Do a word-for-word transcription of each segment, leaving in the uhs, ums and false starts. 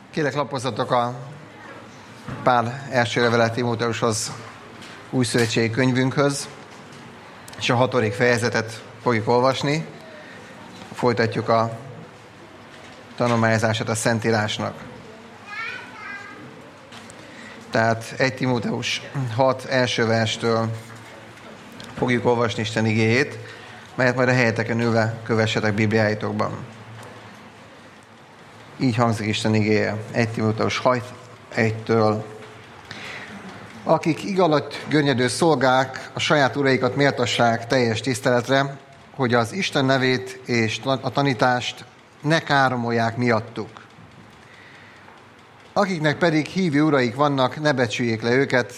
Kérlek, lapozzatok a Pál első levele Timóteushoz, újszövetségi könyvünkhöz, és a hatodik fejezetet fogjuk olvasni. Folytatjuk a tanulmányozását a Szentírásnak. Tehát egy Timóteus hat első verstől fogjuk olvasni Isten igéjét, melyet majd a helyeteken ülve kövessetek Bibliáitokban. Így hangzik Isten igéje. egy Timóteus hat egytől. Akik ig alatt görnyedő szolgák, a saját uraikat méltassák teljes tiszteletre, hogy az Isten nevét és a tanítást ne káromolják miattuk. Akiknek pedig hívő uraik vannak, ne becsüljék le őket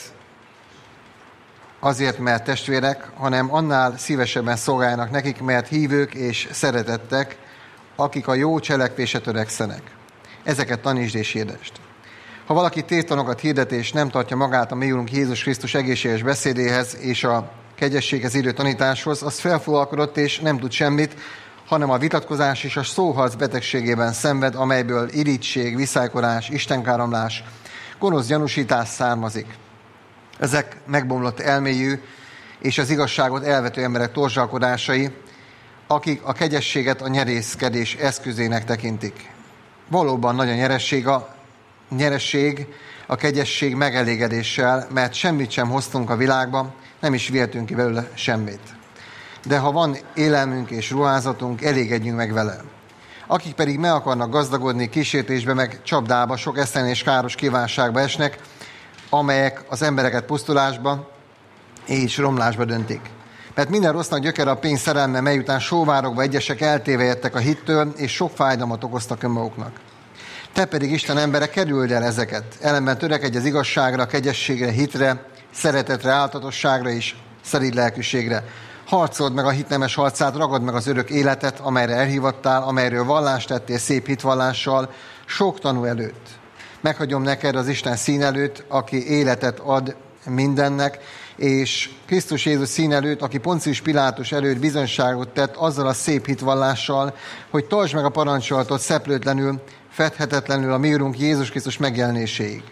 azért, mert testvérek, hanem annál szívesebben szolgáljanak nekik, mert hívők és szeretettek, akik a jó cselekvésre törekszenek. Ezeket tanítsd és hirdesd. Ha valaki tévtanokat hirdet és nem tartja magát a mi Úrunk Jézus Krisztus egészséges beszédéhez és a kegyességhez illő tanításhoz, az felfúvalkodott és nem tud semmit, hanem a vitatkozás és a szóharc betegségében szenved, amelyből irigység, viszálykorás, istenkáromlás, gonosz gyanúsítás származik. Ezek megbomlott elméjű és az igazságot elvető emberek torzsalkodásai, akik a kegyességet a nyerészkedés eszközének tekintik. Valóban nagy a nyeresség a, nyeresség a kegyesség megelégedéssel, mert semmit sem hoztunk a világba, nem is vihetünk ki belőle semmit. De ha van élelmünk és ruházatunk, elégedjünk meg vele. Akik pedig meg akarnak gazdagodni, kísértésbe meg csapdába, sok esztelen és káros kívánságba esnek, amelyek az embereket pusztulásba és romlásba döntik. Mert minden rossznak gyökere a pénz szerelme, mely után sóvárogva egyesek eltévejedtek a hittől, és sok fájdalmat okoztak önmaguknak. Te pedig, Isten embere, kerüld el ezeket. Ellenben törekedj az igazságra, kegyességre, hitre, szeretetre, áltatosságra és szelíd lelkűségre. Harcold meg a hit nemes harcát, ragad meg az örök életet, amelyre elhívattál, amelyről vallást tettél szép hitvallással, sok tanú előtt. Meghagyom neked az Isten szín előtt, aki életet ad mindennek, és Krisztus Jézus szín előtt, aki Poncius Pilátus előtt bizonyságot tett azzal a szép hitvallással, hogy tartsd meg a parancsolatot szeplőtlenül, fedhetetlenül a mi Urunk Jézus Krisztus megjelenéséig.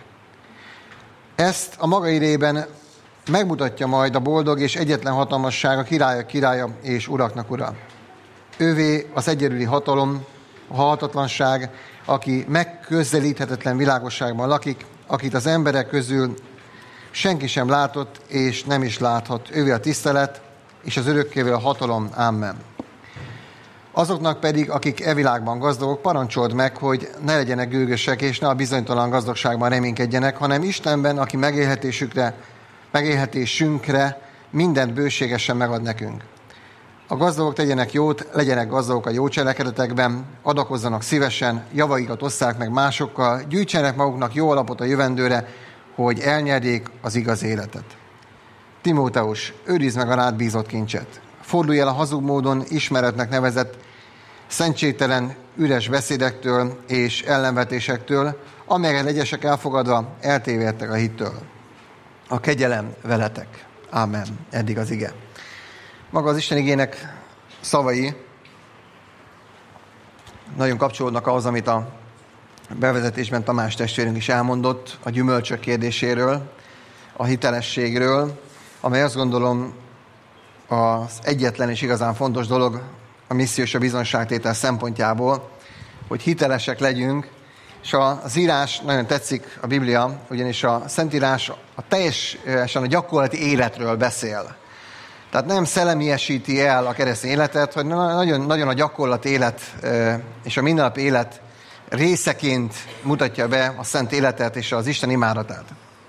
Ezt a maga idejében megmutatja majd a boldog és egyetlen hatalmasság, a királyok királya és uraknak ura. Ővé az egyedüli hatalom, a halhatatlanság, aki megközelíthetetlen világosságban lakik, akit az emberek közül senki sem látott, és nem is láthat. Ővé a tisztelet, és az örökkévé a hatalom. Amen. Azoknak pedig, akik e világban gazdagok, parancsold meg, hogy ne legyenek gőgösek, és ne a bizonytalan gazdagságban reménykedjenek, hanem Istenben, aki megélhetésükre, megélhetésünkre mindent bőségesen megad nekünk. A gazdagok tegyenek jót, legyenek gazdagok a jó cselekedetekben, adakozzanak szívesen, javaikat osszák meg másokkal, gyűjtsenek maguknak jó alapot a jövendőre, hogy elnyerjék az igaz életet. Timóteus, őrizd meg a rád bízott kincset. Fordulj el a hazug módon ismeretnek nevezett, szentségtelen, üres beszédektől és ellenvetésektől, amelyeket egyesek elfogadva eltévedtek a hittől. A kegyelem veletek. Ámen. Eddig az ige. Maga az Isten igének szavai nagyon kapcsolódnak ahhoz, amit a bevezetésben Tamás testvérünk is elmondott a gyümölcsök kérdéséről, a hitelességről, amely azt gondolom az egyetlen és igazán fontos dolog a misszió és a bizonságtétel szempontjából, hogy hitelesek legyünk, és az írás nagyon tetszik, a Biblia, ugyanis a Szentírás a teljesen a gyakorlati életről beszél. Tehát nem szellemiesíti el a keresztény életet, hogy nagyon, nagyon a gyakorlati élet és a mindennapi élet részeként mutatja be a szent életet és az Isten imádatát.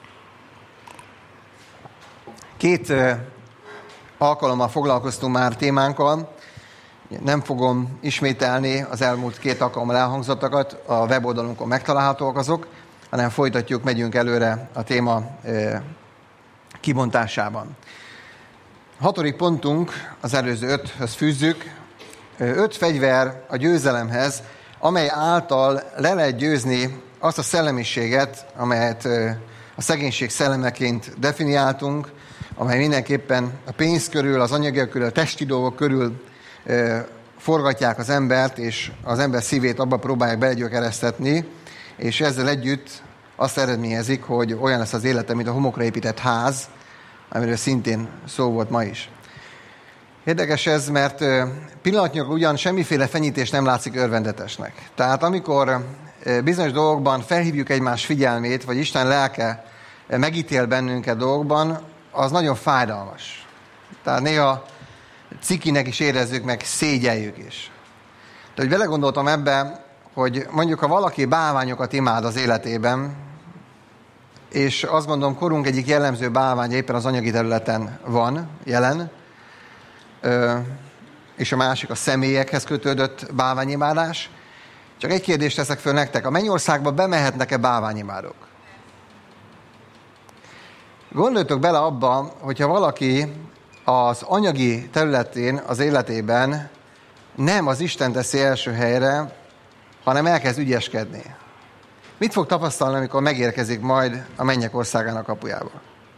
Két alkalommal foglalkoztunk már témánkkal, nem fogom ismételni az elmúlt két alkalommal elhangzottakat, a weboldalunkon megtalálhatóak azok, hanem folytatjuk, megyünk előre a téma kibontásában. A hatodik pontunk, az előző öthöz fűzzük, öt fegyver a győzelemhez, amely által le lehet győzni azt a szellemiséget, amelyet a szegénység szellemeként definiáltunk, amely mindenképpen a pénz körül, az anyagiak körül, a testi dolgok körül forgatják az embert, és az ember szívét abba próbálják belegyökeresztetni, és ezzel együtt azt eredményezik, hogy olyan lesz az élete, mint a homokra épített ház, amiről szintén szó volt ma is. Érdekes ez, mert pillanatnyilag ugyan semmiféle fenyítés nem látszik örvendetesnek. Tehát amikor bizonyos dolgokban felhívjuk egymás figyelmét, vagy Isten lelke megítél bennünket dolgokban, az nagyon fájdalmas. Tehát néha cikinek is érezzük, meg szégyeljük is. De hogy belegondoltam ebbe, hogy mondjuk, ha valaki bálványokat imád az életében, és azt gondolom, korunk egyik jellemző bálványa éppen az anyagi területen van jelen, és a másik a személyekhez kötődött bálványimádás. Csak egy kérdést teszek föl nektek. A mennyországba bemehetnek-e bálványimádók? Gondoljatok bele abba, hogyha valaki az anyagi területén, az életében nem az Isten teszi első helyre, hanem elkezd ügyeskedni. Mit fog tapasztalni, amikor megérkezik majd a mennyek országának kapujába?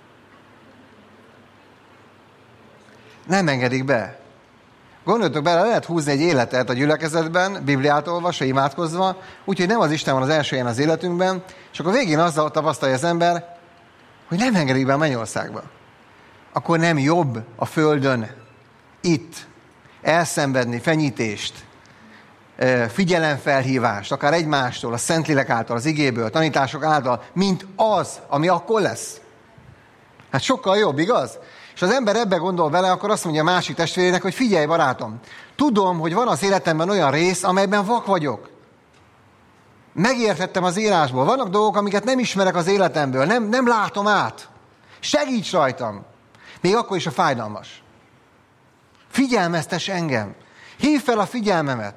Nem engedik be. Gondoljatok bele, lehet húzni egy életet a gyülekezetben, Bibliát olvasva, imádkozva, úgyhogy nem az Isten van az első helyen az életünkben, és akkor végén azzal tapasztalja az ember, hogy nem engedik be a mennyországba. Akkor nem jobb a földön, itt, elszenvedni fenyítést, figyelemfelhívást, akár egymástól, a Szentlélek által, az igéből, a tanítások által, mint az, ami akkor lesz. Hát sokkal jobb, igaz? És az ember ebbe gondol vele, akkor azt mondja a másik testvérének, hogy figyelj, barátom, tudom, hogy van az életemben olyan rész, amelyben vak vagyok. Megértettem az írásból. Vannak dolgok, amiket nem ismerek az életemből, nem, nem látom át. Segíts rajtam. Még akkor is a fájdalmas. Figyelmeztes engem. Hívd fel a figyelmemet.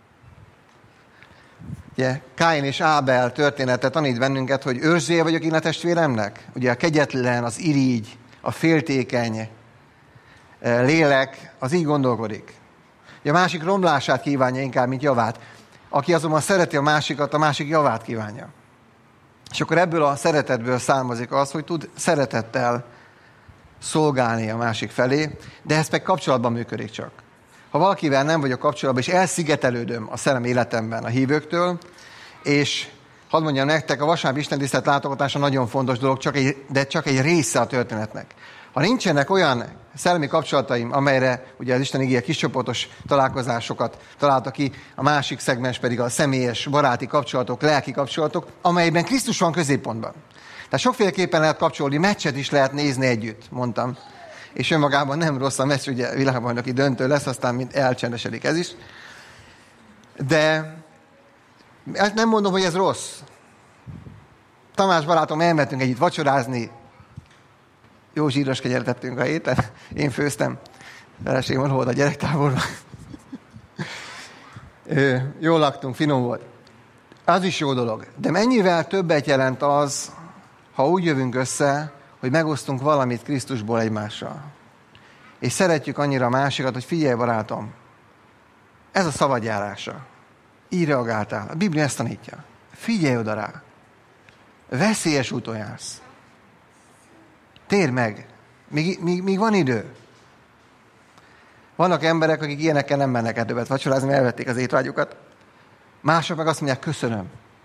Ugye, Káin és Ábel története tanít bennünket, hogy őrzője vagyok én a testvéremnek. Ugye a kegyetlen, az irigy, a féltékeny lélek, az így gondolkodik. Ugye a másik romlását kívánja inkább, mint javát. Aki azonban szereti a másikat, a másik javát kívánja. És akkor ebből a szeretetből származik az, hogy tud szeretettel szolgálni a másik felé, de ez meg kapcsolatban működik csak. Ha valakivel nem vagyok kapcsolatban, és elszigetelődöm a szellemi életemben a hívőktől, és hadd mondjam nektek, a vasárnapi istentisztelet látogatása nagyon fontos dolog, csak egy, de csak egy része a történetnek. Ha nincsenek olyan szellemi kapcsolataim, amelyre ugye az Isten igéje kiscsoportos találkozásokat találta ki, a másik szegmens pedig a személyes, baráti kapcsolatok, lelki kapcsolatok, amelyben Krisztus van középpontban. Tehát sokféleképpen lehet kapcsolódni, meccset is lehet nézni együtt, mondtam. És önmagában nem rossz a meccs, ugye világbajnoki döntő lesz, aztán mind elcsendesedik ez is. De nem mondom, hogy ez rossz. Tamás barátom, elmentünk együtt vacsorázni, jó zsíros kenyeret tettünk a héten, én főztem, feleségem volt a gyerektáborban. Jól laktunk, finom volt. Az is jó dolog. De mennyivel többet jelent az, ha úgy jövünk össze, hogy megosztunk valamit Krisztusból egymással. És szeretjük annyira a másikat, hogy figyelj, barátom, ez a szabadjárása. Így reagáltál. A Biblia ezt tanítja. Figyelj oda rá. Veszélyes úton jársz. Térj meg. Még, még, még van idő. Vannak emberek, akik ilyenekkel nem mennek el többet vacsorázni, mert elvették az étvágyukat. Mások meg azt mondják, köszönöm.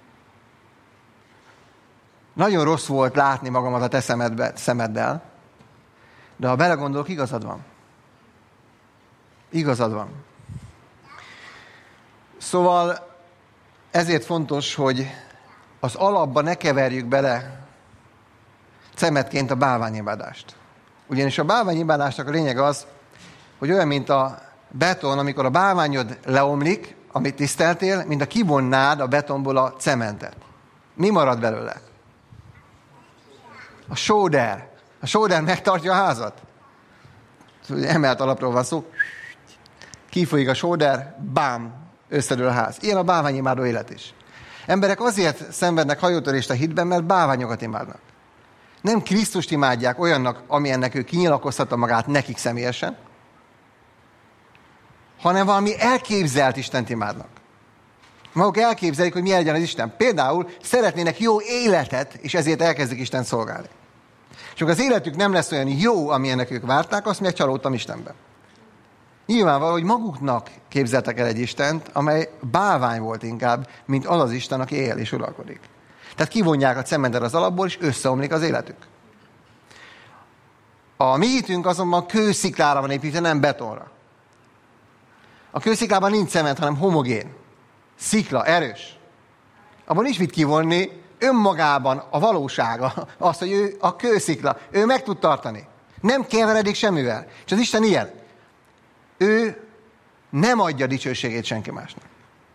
Nagyon rossz volt látni magamat a te szemedbe, szemeddel, de ha belegondolok, igazad van. Igazad van. Szóval ezért fontos, hogy az alapba ne keverjük bele szemetként a bálványimádásst. Ugyanis a bálványimádásnak a lényeg az, hogy olyan, mint a beton, amikor a bálványod leomlik, amit tiszteltél, mint a kivonnád a betonból a cementet. Mi marad belőle? A sóder. A sóder megtartja a házat. Emelt alapról van szó. Kifolyik a sóder, bám, összedől a ház. Ilyen a bálványimádó élet is. Emberek azért szenvednek hajótörést a hitben, mert bálványokat imádnak. Nem Krisztust imádják olyannak, amilyennek ő kinyilakoztatta magát nekik személyesen, hanem valami elképzelt Istent imádnak. Maguk elképzelik, hogy mi legyen az Isten. Például szeretnének jó életet, és ezért elkezdik Istent szolgálni. És amikor az életük nem lesz olyan jó, amilyennek ők várták, azt mondják, csalódtam Istenben. Nyilvánvaló, hogy maguknak képzeltek el egy Istent, amely bálvány volt inkább, mint az az Isten, aki él és uralkodik. Tehát kivonják a cementet az alapból, és összeomlik az életük. A mi hitünk azonban kősziklára van építve, nem betonra. A kősziklában nincs cement, hanem homogén. Szikla, erős. Abban nincs mit kivonni, önmagában a valósága, az, hogy ő a kőszikla, ő meg tud tartani. Nem keveredik semmivel. És az Isten ilyen. Ő nem adja dicsőségét senki másnak.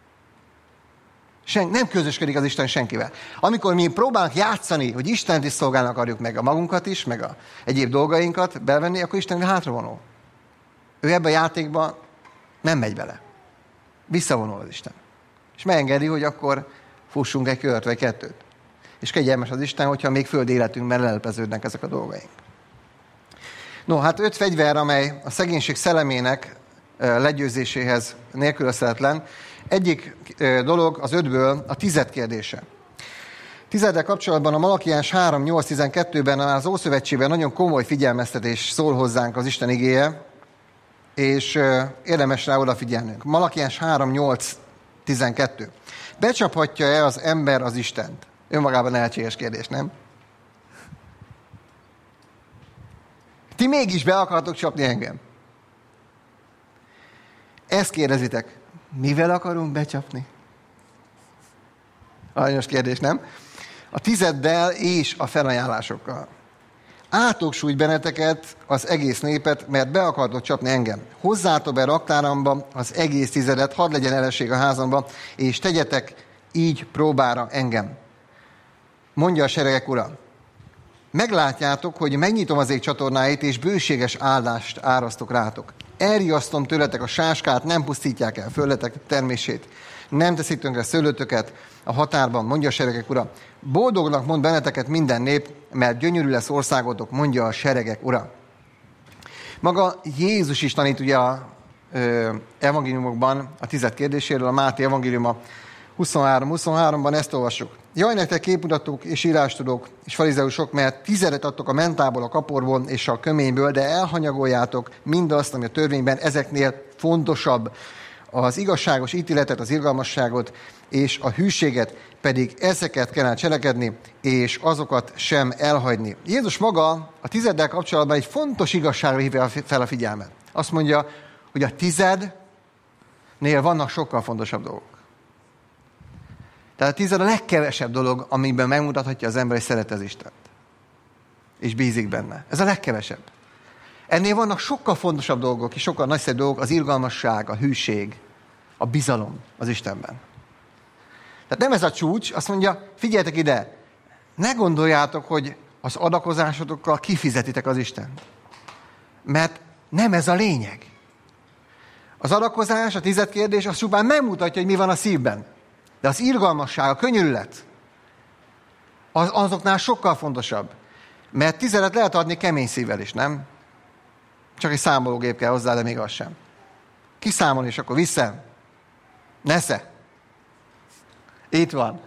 Sen, nem közösködik az Isten senkivel. Amikor mi próbálunk játszani, hogy Istent is szolgálni akarjuk, meg a magunkat is, meg a egyéb dolgainkat bevenni, akkor Isten hátravonul. Ő ebben a játékban nem megy bele. Visszavonul az Isten. És megengedi, hogy akkor fussunk egy kört vagy kettőt. És kegyelmes az Isten, hogyha még földi életünkben lelepeződnek ezek a dolgaink. No, hát öt fegyver, amely a szegénység szellemének legyőzéséhez nélkülözhetetlen. Egyik dolog az ötből a tized kérdése. Tizeddel kapcsolatban a Malakiás három nyolc tizenkettőben az Ószövetségben nagyon komoly figyelmeztetés szól hozzánk az Isten igéje, és érdemes rá odafigyelnünk. Malakiás három nyolc tizenkettő. Becsaphatja-e az ember az Istent? Önmagában lehetséges kérdés, nem? Ti mégis be akartok csapni engem. Ezt kérdezitek. Mivel akarunk becsapni? Aranyos kérdés, nem? A tizeddel és a felajánlásokkal. Átok sújt benneteket, az egész népet, mert be akartok csapni engem. Hozzátok be raktáramba az egész tizedet, hadd legyen elesség a házamba, és tegyetek így próbára engem. Mondja a seregek ura. Meglátjátok, hogy megnyitom az ég csatornáit, és bőséges áldást árasztok rátok. Elriasztom tőletek a sáskát, nem pusztítják el fölletek termését. Nem teszik tönkre szőlőtöket a határban, mondja a seregek ura. Boldognak mond benneteket minden nép, mert gyönyörű lesz országotok, mondja a seregek ura. Maga Jézus is tanít ugye a ö, evangéliumokban a tized kérdéséről, a Máté evangéliuma huszonhárom huszonháromban ezt olvassuk. Jaj, nektek képmutatók és írástudók és farizeusok, mert tizedet adtok a mentából, a kaporból és a köményből, de elhanyagoljátok mindazt, ami a törvényben ezeknél fontosabb. Az igazságos ítéletet, az irgalmasságot és a hűséget, pedig ezeket kellene cselekedni, és azokat sem elhagyni. Jézus maga a tizeddel kapcsolatban egy fontos igazságra hívja fel a figyelmet. Azt mondja, hogy a tizednél vannak sokkal fontosabb dolgok. Tehát a tized a legkevesebb dolog, amiben megmutathatja az ember, hogy szeret az Istent. És bízik benne. Ez a legkevesebb. Ennél vannak sokkal fontosabb dolgok, és sokkal nagyszerűbb dolgok, az irgalmasság, a hűség, a bizalom az Istenben. Tehát nem ez a csúcs, azt mondja, figyeljetek ide, ne gondoljátok, hogy az adakozásotokkal kifizetitek az Istent. Mert nem ez a lényeg. Az adakozás, a tized kérdés, az csupán megmutatja, hogy mi van a szívben. De az irgalmasság, a könyörület, az, azoknál sokkal fontosabb. Mert tizedet lehet adni kemény szívvel is, nem? Csak egy számológép kell hozzá, de még az sem. Kiszámol, és akkor vissza. Nesze. Itt van.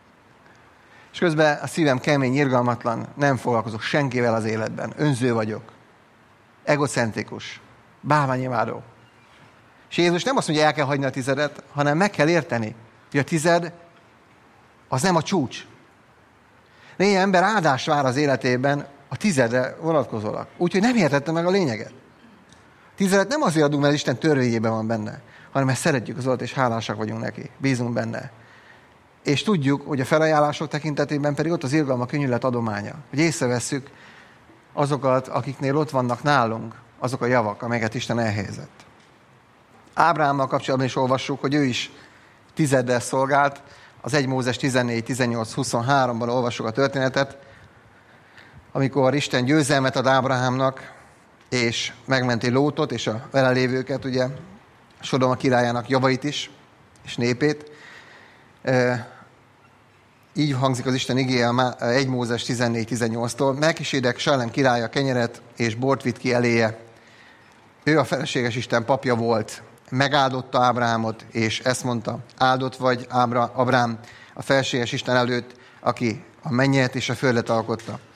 És közben a szívem kemény, irgalmatlan, nem foglalkozok senkivel az életben. Önző vagyok. Egocentrikus. Bálványimádó. És Jézus nem azt mondja, el kell hagyni a tizedet, hanem meg kell érteni, hogy a tized az nem a csúcs. Néhány ember áldás vár az életében a tizedre vonatkozólag. Úgyhogy nem értette meg a lényeget. A tizedet nem azért adunk, mert Isten törvényében van benne, hanem mert szeretjük az Urat, és hálásak vagyunk neki. Bízunk benne. És tudjuk, hogy a felajánlások tekintetében pedig ott az irgalma, könyörület adománya. Hogy észrevesszük azokat, akiknél ott vannak nálunk, azok a javak, amelyeket Isten elhelyezett. Ábrahámmal kapcsolatban is olvassuk, hogy ő is tizeddel szolgált. Az egy Mózes tizennégy tizennyolc huszonháromban olvassuk a történetet, amikor Isten győzelmet ad Ábrahámnak, és megmenti Lótot és a vele lévőket, ugye, Sodoma királyának javait is, és népét. E, így hangzik az Isten igéje egy Mózes tizennégy tizennyolctól. Melkisédek Sálem királya kenyeret és bort vitt ki eléje. Ő a feleséges Isten papja volt. Megáldotta Ábrahámot, és ezt mondta, áldott vagy Ábra, Abrám a felséges Isten előtt, aki a mennyet és a földet alkotta.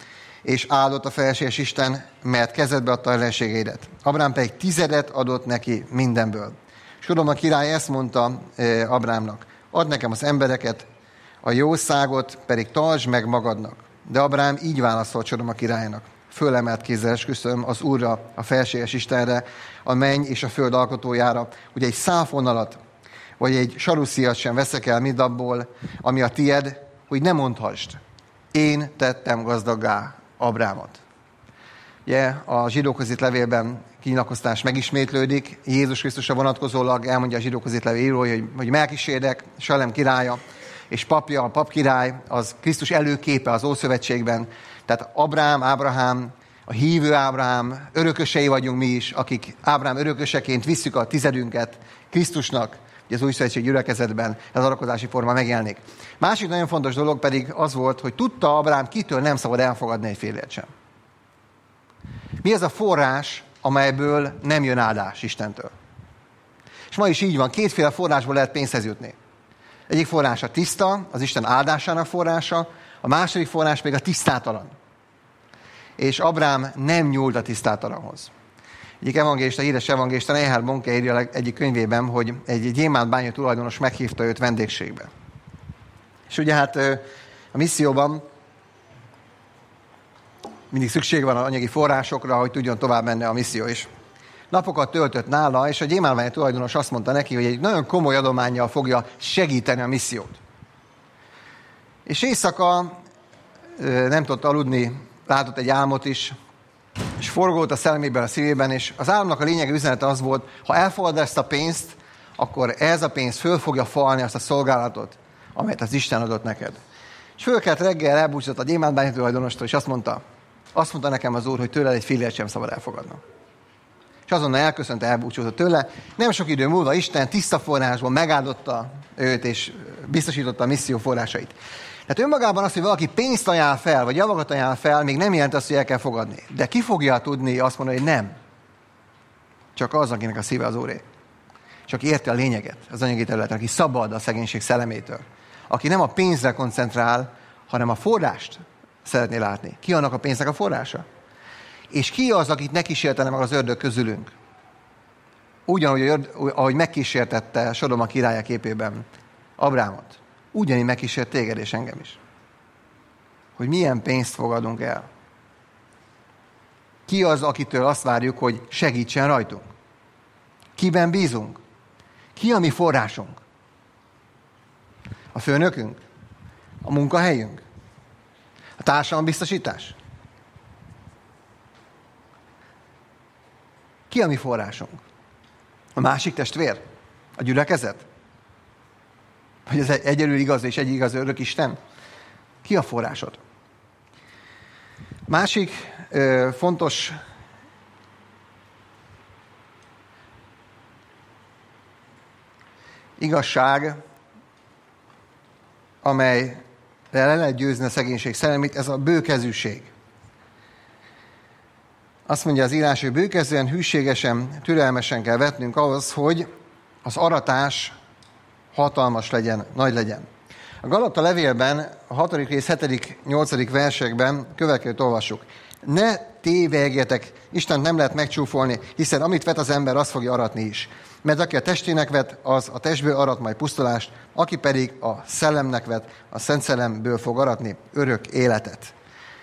és áldott a felséges Isten, mert kezedbe adta ellenségeidet. Abrám pedig tizedet adott neki mindenből. Sodoma király ezt mondta eh, Abrámnak, add nekem az embereket, a jószágot pedig tartsd meg magadnak. De Abrám így válaszolt Sodoma királynak. Fölemelt kézzel esküszöm az Úrra, a felséges Istenre, a menny és a föld alkotójára, hogy egy szálfonalat, vagy egy saruszíjat sem veszek el mindabból, ami a tied, hogy ne mondhassd, én tettem gazdaggá Abrámot. Ugye, a zsidókhoz írt levélben kinyilatkoztatás megismétlődik, Jézus Krisztusra vonatkozólag elmondja a zsidókhoz írt levél írója, hogy, hogy Melkisédek, Salem királya, és papja, a papkirály, az Krisztus előképe az Ószövetségben. Tehát Abrám, Ábrahám, a hívő Ábrahám, örökösei vagyunk mi is, akik Ábrahám örököseként visszük a tizedünket Krisztusnak, hogy az új szövetség gyülekezetben ez adakozási forma megjelenik. Másik nagyon fontos dolog pedig az volt, hogy tudta Abrahám, kitől nem szabad elfogadni egy félért sem. Mi az a forrás, amelyből nem jön áldás Istentől? És ma is így van, kétféle forrásból lehet pénzhez jutni. Egyik forrása tiszta, az Isten áldásának forrása, a második forrás pedig a tisztátalan. És Abrám nem nyúlt a tisztátalanhoz. Egyik evangélista, híres evangélista, Reinhard Bonke írja egyik könyvében, hogy egy gyémántbánya tulajdonos meghívta őt vendégségbe. És ugye hát a misszióban mindig szükség van az anyagi forrásokra, hogy tudjon tovább menni a misszió is. Napokat töltött nála, és a gyémántbánya tulajdonos azt mondta neki, hogy egy nagyon komoly adománnyal fogja segíteni a missziót. És éjszaka nem tudott aludni, látott egy álmot is, és forgott a szellemében, a szívében, és az álomnak a lényege üzenete az volt, ha elfogadod ezt a pénzt, akkor ez a pénz föl fogja falni azt a szolgálatot, amelyet az Isten adott neked. És fölkelt reggel, elbúcsúzott a gyémántbánya tulajdonostól, és azt mondta, azt mondta nekem az Úr, hogy tőled egy fillért sem szabad elfogadnom. És azonnal elköszönt, elbúcsúzott tőle. Nem sok idő múlva Isten tiszta forrásból megáldotta őt, és biztosította a misszió forrásait. Tehát önmagában az, hogy valaki pénzt ajánl fel, vagy javakat ajánl fel, még nem jelent azt, hogy el kell fogadni. De ki fogja tudni azt mondani, hogy nem? Csak az, akinek a szíve az Úré. Csak érti a lényeget az anyagi területen, aki szabad a szegénység szellemétől. Aki nem a pénzre koncentrál, hanem a forrást szeretné látni. Ki annak a pénznek a forrása? És ki az, akit ne kísértene meg az ördög közülünk? Ugyanúgy, ahogy megkísértette Sodoma királya képében Abrámot. Ugyanígy megkísért téged és engem is. Hogy milyen pénzt fogadunk el. Ki az, akitől azt várjuk, hogy segítsen rajtunk? Kiben bízunk? Ki a mi forrásunk? A főnökünk? A munkahelyünk? A társadalombiztosítás? Ki a mi forrásunk? A másik testvér? A gyülekezet? Vagy ez egy egyedül igaz és egy igaz örök Isten? Ki a forrásod? Másik ö, fontos igazság, amelyre le lehet győzni a szegénység szellemét, ez a bőkezűség. Azt mondja az írás, hogy bőkezűen, hűségesen, türelmesen kell vetnünk ahhoz, hogy az aratás hatalmas legyen, nagy legyen. A Galata levélben, a hatodik rész, hetedik, nyolcadik versekben következőt olvassuk. Ne tévegjetek, Istent nem lehet megcsúfolni, hiszen amit vet az ember, azt fogja aratni is. Mert aki a testének vet, az a testből arat majd pusztulást, aki pedig a szellemnek vet, a Szent Szellemből fog aratni örök életet.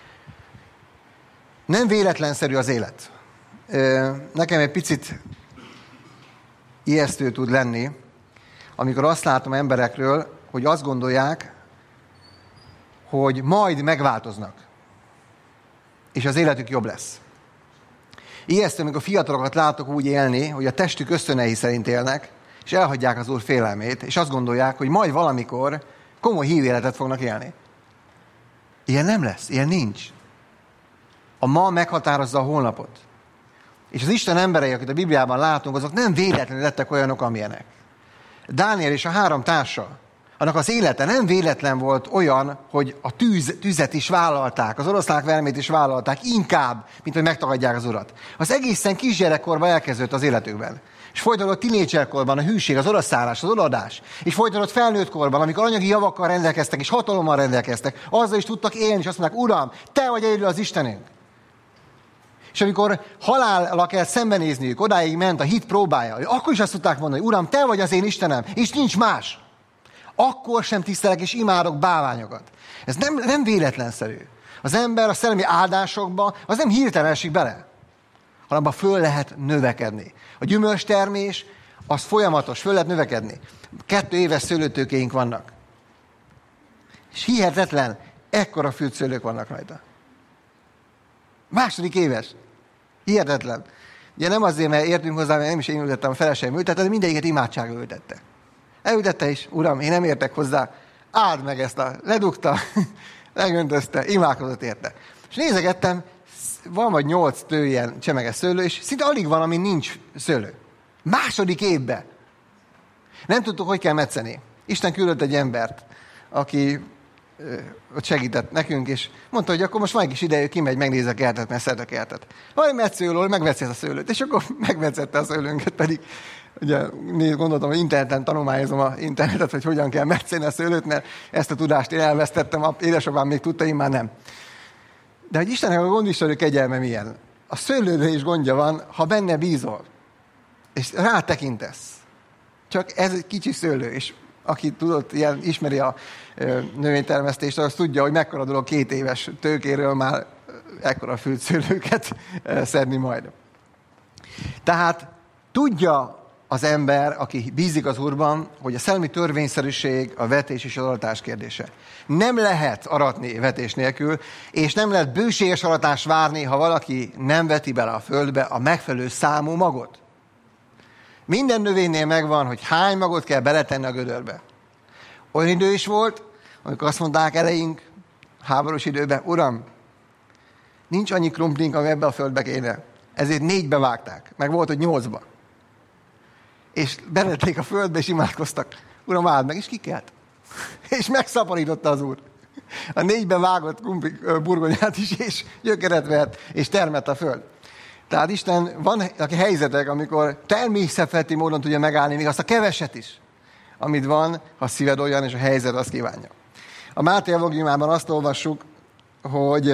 Nem véletlenszerű az élet. Nekem egy picit ijesztő tud lenni, amikor azt látom emberekről, hogy azt gondolják, hogy majd megváltoznak, és az életük jobb lesz. Ijesztő, amikor fiatalokat látok úgy élni, hogy a testük ösztönei szerint élnek, és elhagyják az Úr félelmét, és azt gondolják, hogy majd valamikor komoly hívő életet fognak élni. Ilyen nem lesz, ilyen nincs. A ma meghatározza a holnapot. És az Isten emberei, akit a Bibliában látunk, azok nem véletlenül lettek olyanok, amilyenek. Dániel és a három társa, annak az élete nem véletlen volt olyan, hogy a tűz, tüzet is vállalták, az oroszlák vermét is vállalták, inkább, mint hogy megtagadják az Urat. Az egészen kisgyerekkorban elkezdődött az életükben. És folytatod tínédzserkorban a hűség, az odaszállás, az odaadás. És folytatod felnőtt korban, amikor anyagi javakkal rendelkeztek, és hatalommal rendelkeztek. Azzal is tudtak élni, és azt mondták, Uram, te vagy egyedül az Istenünk. És amikor halállal kell szembenézniük, odáig ment a hit próbája, akkor is azt tudták mondani, Uram, te vagy az én Istenem, és nincs más. Akkor sem tisztelek és imádok bálványokat. Ez nem, nem véletlenszerű. Az ember a szellemi áldásokba, az nem hirtelen esik bele, hanem abban föl lehet növekedni. A gyümölcstermés, az folyamatos, föl lehet növekedni. Kettő éves szőlőtőkéink vannak. És hihetetlen, ekkora fűtszőlők vannak rajta. Második éves. Hihetetlen. Ugye nem azért, mert értünk hozzá, mert nem is én ültettem, a feleségem ültette, de mindegyiket imádságra ültette. Elültette is, Uram, én nem értek hozzá, áld meg ezt a, ledugta, legöntözte, imádkozott érte. És nézegettem, van vagy nyolc tő ilyen csemeges szőlő, és szinte alig van, ami nincs szőlő. Második évben. Nem tudtuk, hogy kell metszeni. Isten küldött egy embert, aki ö, ott segített nekünk, és mondta, hogy akkor most van egy kis ideje, kimegy, megnéz a kertet, mert szeret a kertet. Vagy metszőlől, megvetszi ezt a szőlőt, és akkor megmetszette a szőlőnket, pedig ugye gondoltam, hogy interneten tanulmányozom a internetet, hogy hogyan kell metszeni a szőlőt, mert ezt a tudást én elvesztettem, a édesapám még tudta, én már nem. De hogy Istennek a gondviselő kegyelme milyen? A szőlődre is gondja van, ha benne bízol, és rátekintesz. Csak ez egy kicsi szőlő, és aki tudott, ilyen, ismeri a növénytermesztést, az tudja, hogy mekkora dolog két éves tőkéről már ekkora fűtszőlőket szedni majd. Tehát tudja az ember, aki bízik az Úrban, hogy a szellemi törvényszerűség a vetés és az aratás kérdése. Nem lehet aratni vetés nélkül, és nem lehet bőséges aratást várni, ha valaki nem veti bele a földbe a megfelelő számú magot. Minden növénynél megvan, hogy hány magot kell beletenni a gödörbe. Olyan idő is volt, amikor azt mondták eleink, háborús időben, Uram, nincs annyi krumplink, ami ebbe a földbe kéne. Ezért négybe vágták, meg volt, hogy nyolcba. És belették a földbe, és imádkoztak. Uram, áld meg, és kikelt. És megszaporította az Úr. A négyben vágott krumplik, burgonyát is, és gyökeret vett, és termett a föld. Tehát Isten, van helyzetek, amikor természetfeletti módon tudja megállni még azt a keveset is, amit van, ha szíved olyan, és a helyzet azt kívánja. A Máté evangéliumában azt olvassuk, hogy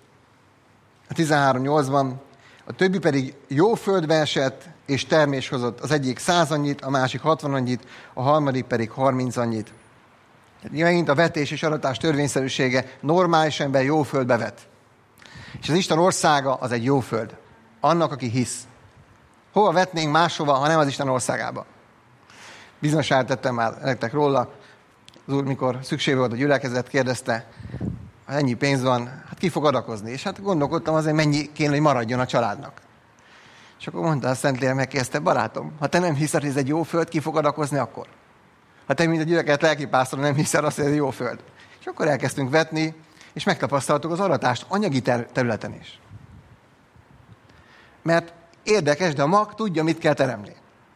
a tizenhárom nyolcban a többi pedig jó földbe esett, és termés hozott. Az egyik száz annyit, a másik hatvan annyit, a harmadik pedig harminc annyit. Megint a vetés és aratás törvényszerűsége normális ember jó földbe vet. És az Isten országa az egy jó föld. Annak, aki hisz. Hova vetnénk máshova, ha nem az Isten országába? Bizonságot tettem már nektek róla. Az Úr, mikor szükség volt a gyülekezet, kérdezte, ha ennyi pénz van, hát ki fog adakozni? És hát gondolkodtam azért, mennyi kéne, hogy maradjon a családnak. És akkor mondta a Szentlélek, megkérdezte, barátom, ha te nem hiszel, hogy ez egy jó föld, ki fog adakozni akkor? Ha te, mint a gyülekezet lelkipásztor, nem hiszel azt, hogy ez egy jó föld. És akkor elkezdtünk vetni, és megtapasztaltuk az aratást anyagi ter- területen is. Mert érdekes, de a mag tudja, mit kell teremni.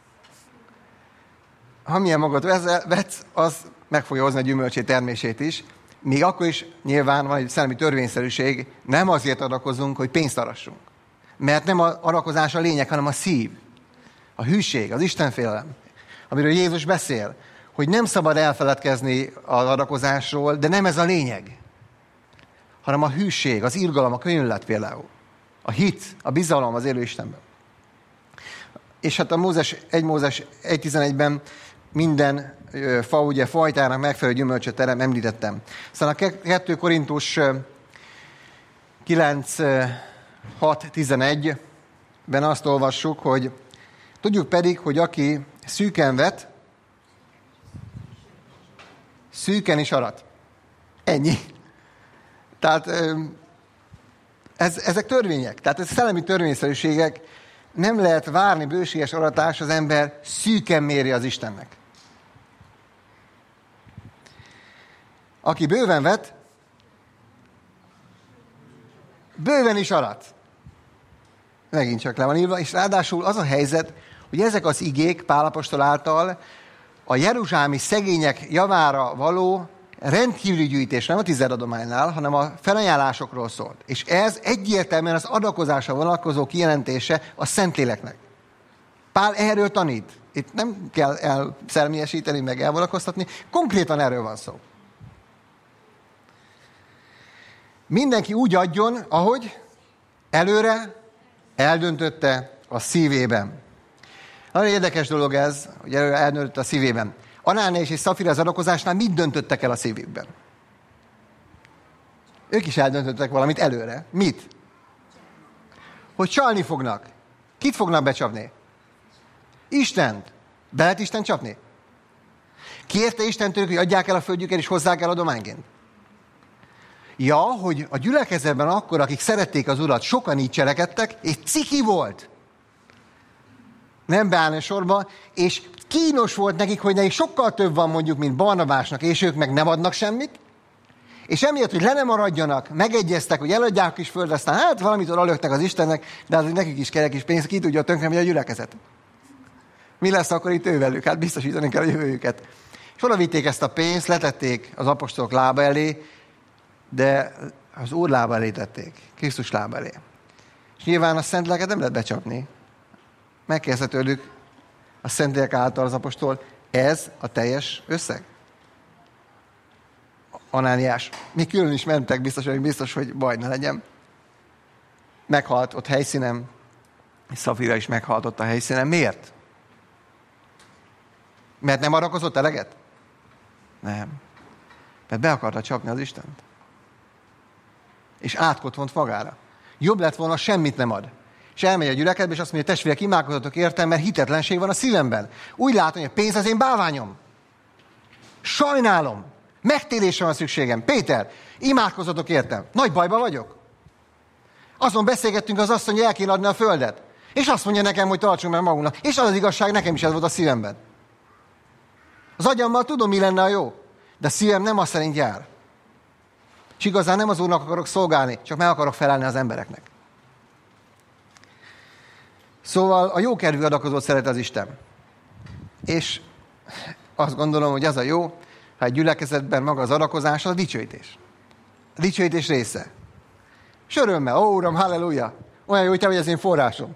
Ha milyen magot vetsz, az meg fogja hozni a gyümölcsét, termését is. Még akkor is nyilván van egy szellemi törvényszerűség, nem azért adakozunk, hogy pénzt arassunk. Mert nem az adakozás a lényeg, hanem a szív, a hűség, az istenfélelem, amiről Jézus beszél, hogy nem szabad elfeledkezni az adakozásról, de nem ez a lényeg, hanem a hűség, az irgalom, a könyörület például, a hit, a bizalom az élő Istenben. És hát a Mózes, egy Mózes egy tizenegyben minden fa ugye fajtának megfelelő gyümölcsöt terem, említettem. Aztán a kettő Korintus kilenc hat tizenegyben azt olvassuk, hogy tudjuk pedig, hogy aki szűken vet, szűken is arat. Ennyi. Tehát ez, ezek törvények. Tehát ez szellemi törvényszerűségek. Nem lehet várni bőséges aratás, az ember szűken méri az Istennek. Aki bőven vet, bőven is arat. Megint csak le van írva, és ráadásul az a helyzet, hogy ezek az igék Pál apostol által a jeruzsálemi szegények javára való rendkívüli gyűjtés, nem a tizedaadománynál, hanem a felajánlásokról szólt. És ez egyértelműen az adakozásra vonatkozó kijelentése a Szentléleknek. Pál erről tanít. Itt nem kell elszelmiesíteni, meg elvonatkoztatni. Konkrétan erről van szó. Mindenki úgy adjon, ahogy előre eldöntötte a szívében. Nagyon érdekes dolog ez, hogy előre eldöntötte a szívében. Anániás és Szafira az adakozásnál mit döntöttek el a szívükben? Ők is eldöntöttek valamit előre. Mit? Hogy csalni fognak. Kit fognak becsapni? Istent. Be lehet Isten csapni? Kérte Istentől, hogy adják el a földjüket, és hozzák el adományként? Ja, hogy a gyülekezetben akkor, akik szerették az Urat, sokan így cselekedtek, és ciki volt. Nem beállni a sorba, és kínos volt nekik, hogy nekik sokkal több van mondjuk, mint Barnabásnak, és ők meg nem adnak semmit, és emiatt, hogy le nem maradjanak, megegyeztek, hogy eladják a kis földre, aztán hát valamitől alöktek az Istennek, de azért nekik is kell kis pénz, ki tudja tönkre, a gyülekezet. Mi lesz akkor itt ővelük? Hát biztosítani kell a jövőjüket. És oda vitték ezt a pénzt, letették az apostolok lába elé, de az Úr lába elé tették, Krisztus lába elé. És nyilván a szent lelket nem lehet becsapni. Megkérdezte tőlük a Szentlélek által az apostol, ez a teljes összeg? Anániás. Mi külön is mentek, biztos, hogy biztos, hogy baj ne legyen. Meghalt ott helyszínen, és Szafira is meghalt ott a helyszínen. Miért? Mert nem adakozott eleget? Nem. Mert be akarta csapni az Istent. És átkot vont magára. Jobb lett volna, semmit nem ad. És elmegy a gyülekezetbe, és azt mondja, testvérek, imádkozzatok értem, mert hitetlenség van a szívemben. Úgy látom, hogy a pénz az én bálványom. Sajnálom. Megtérésre van szükségem. Péter, imádkozzatok értem. Nagy bajban vagyok. Azon beszélgettünk az asszony, hogy el kéne adni a földet. És azt mondja nekem, hogy tartsunk meg magunknak. És az az igazság, nekem is ez volt a szívemben. Az agyammal tudom, mi lenne a jó. De a szívem nem azt szerint jár. És igazán nem az Úrnak akarok szolgálni, csak meg akarok felelni az embereknek. Szóval a jókedvű adakozót szeret az Isten. És azt gondolom, hogy az a jó, ha egy gyülekezetben maga az adakozás, az a dicsőítés. A dicsőítés része. És örömmel, ó Uram, halleluja, olyan jó, hogy te vagy az én forrásom.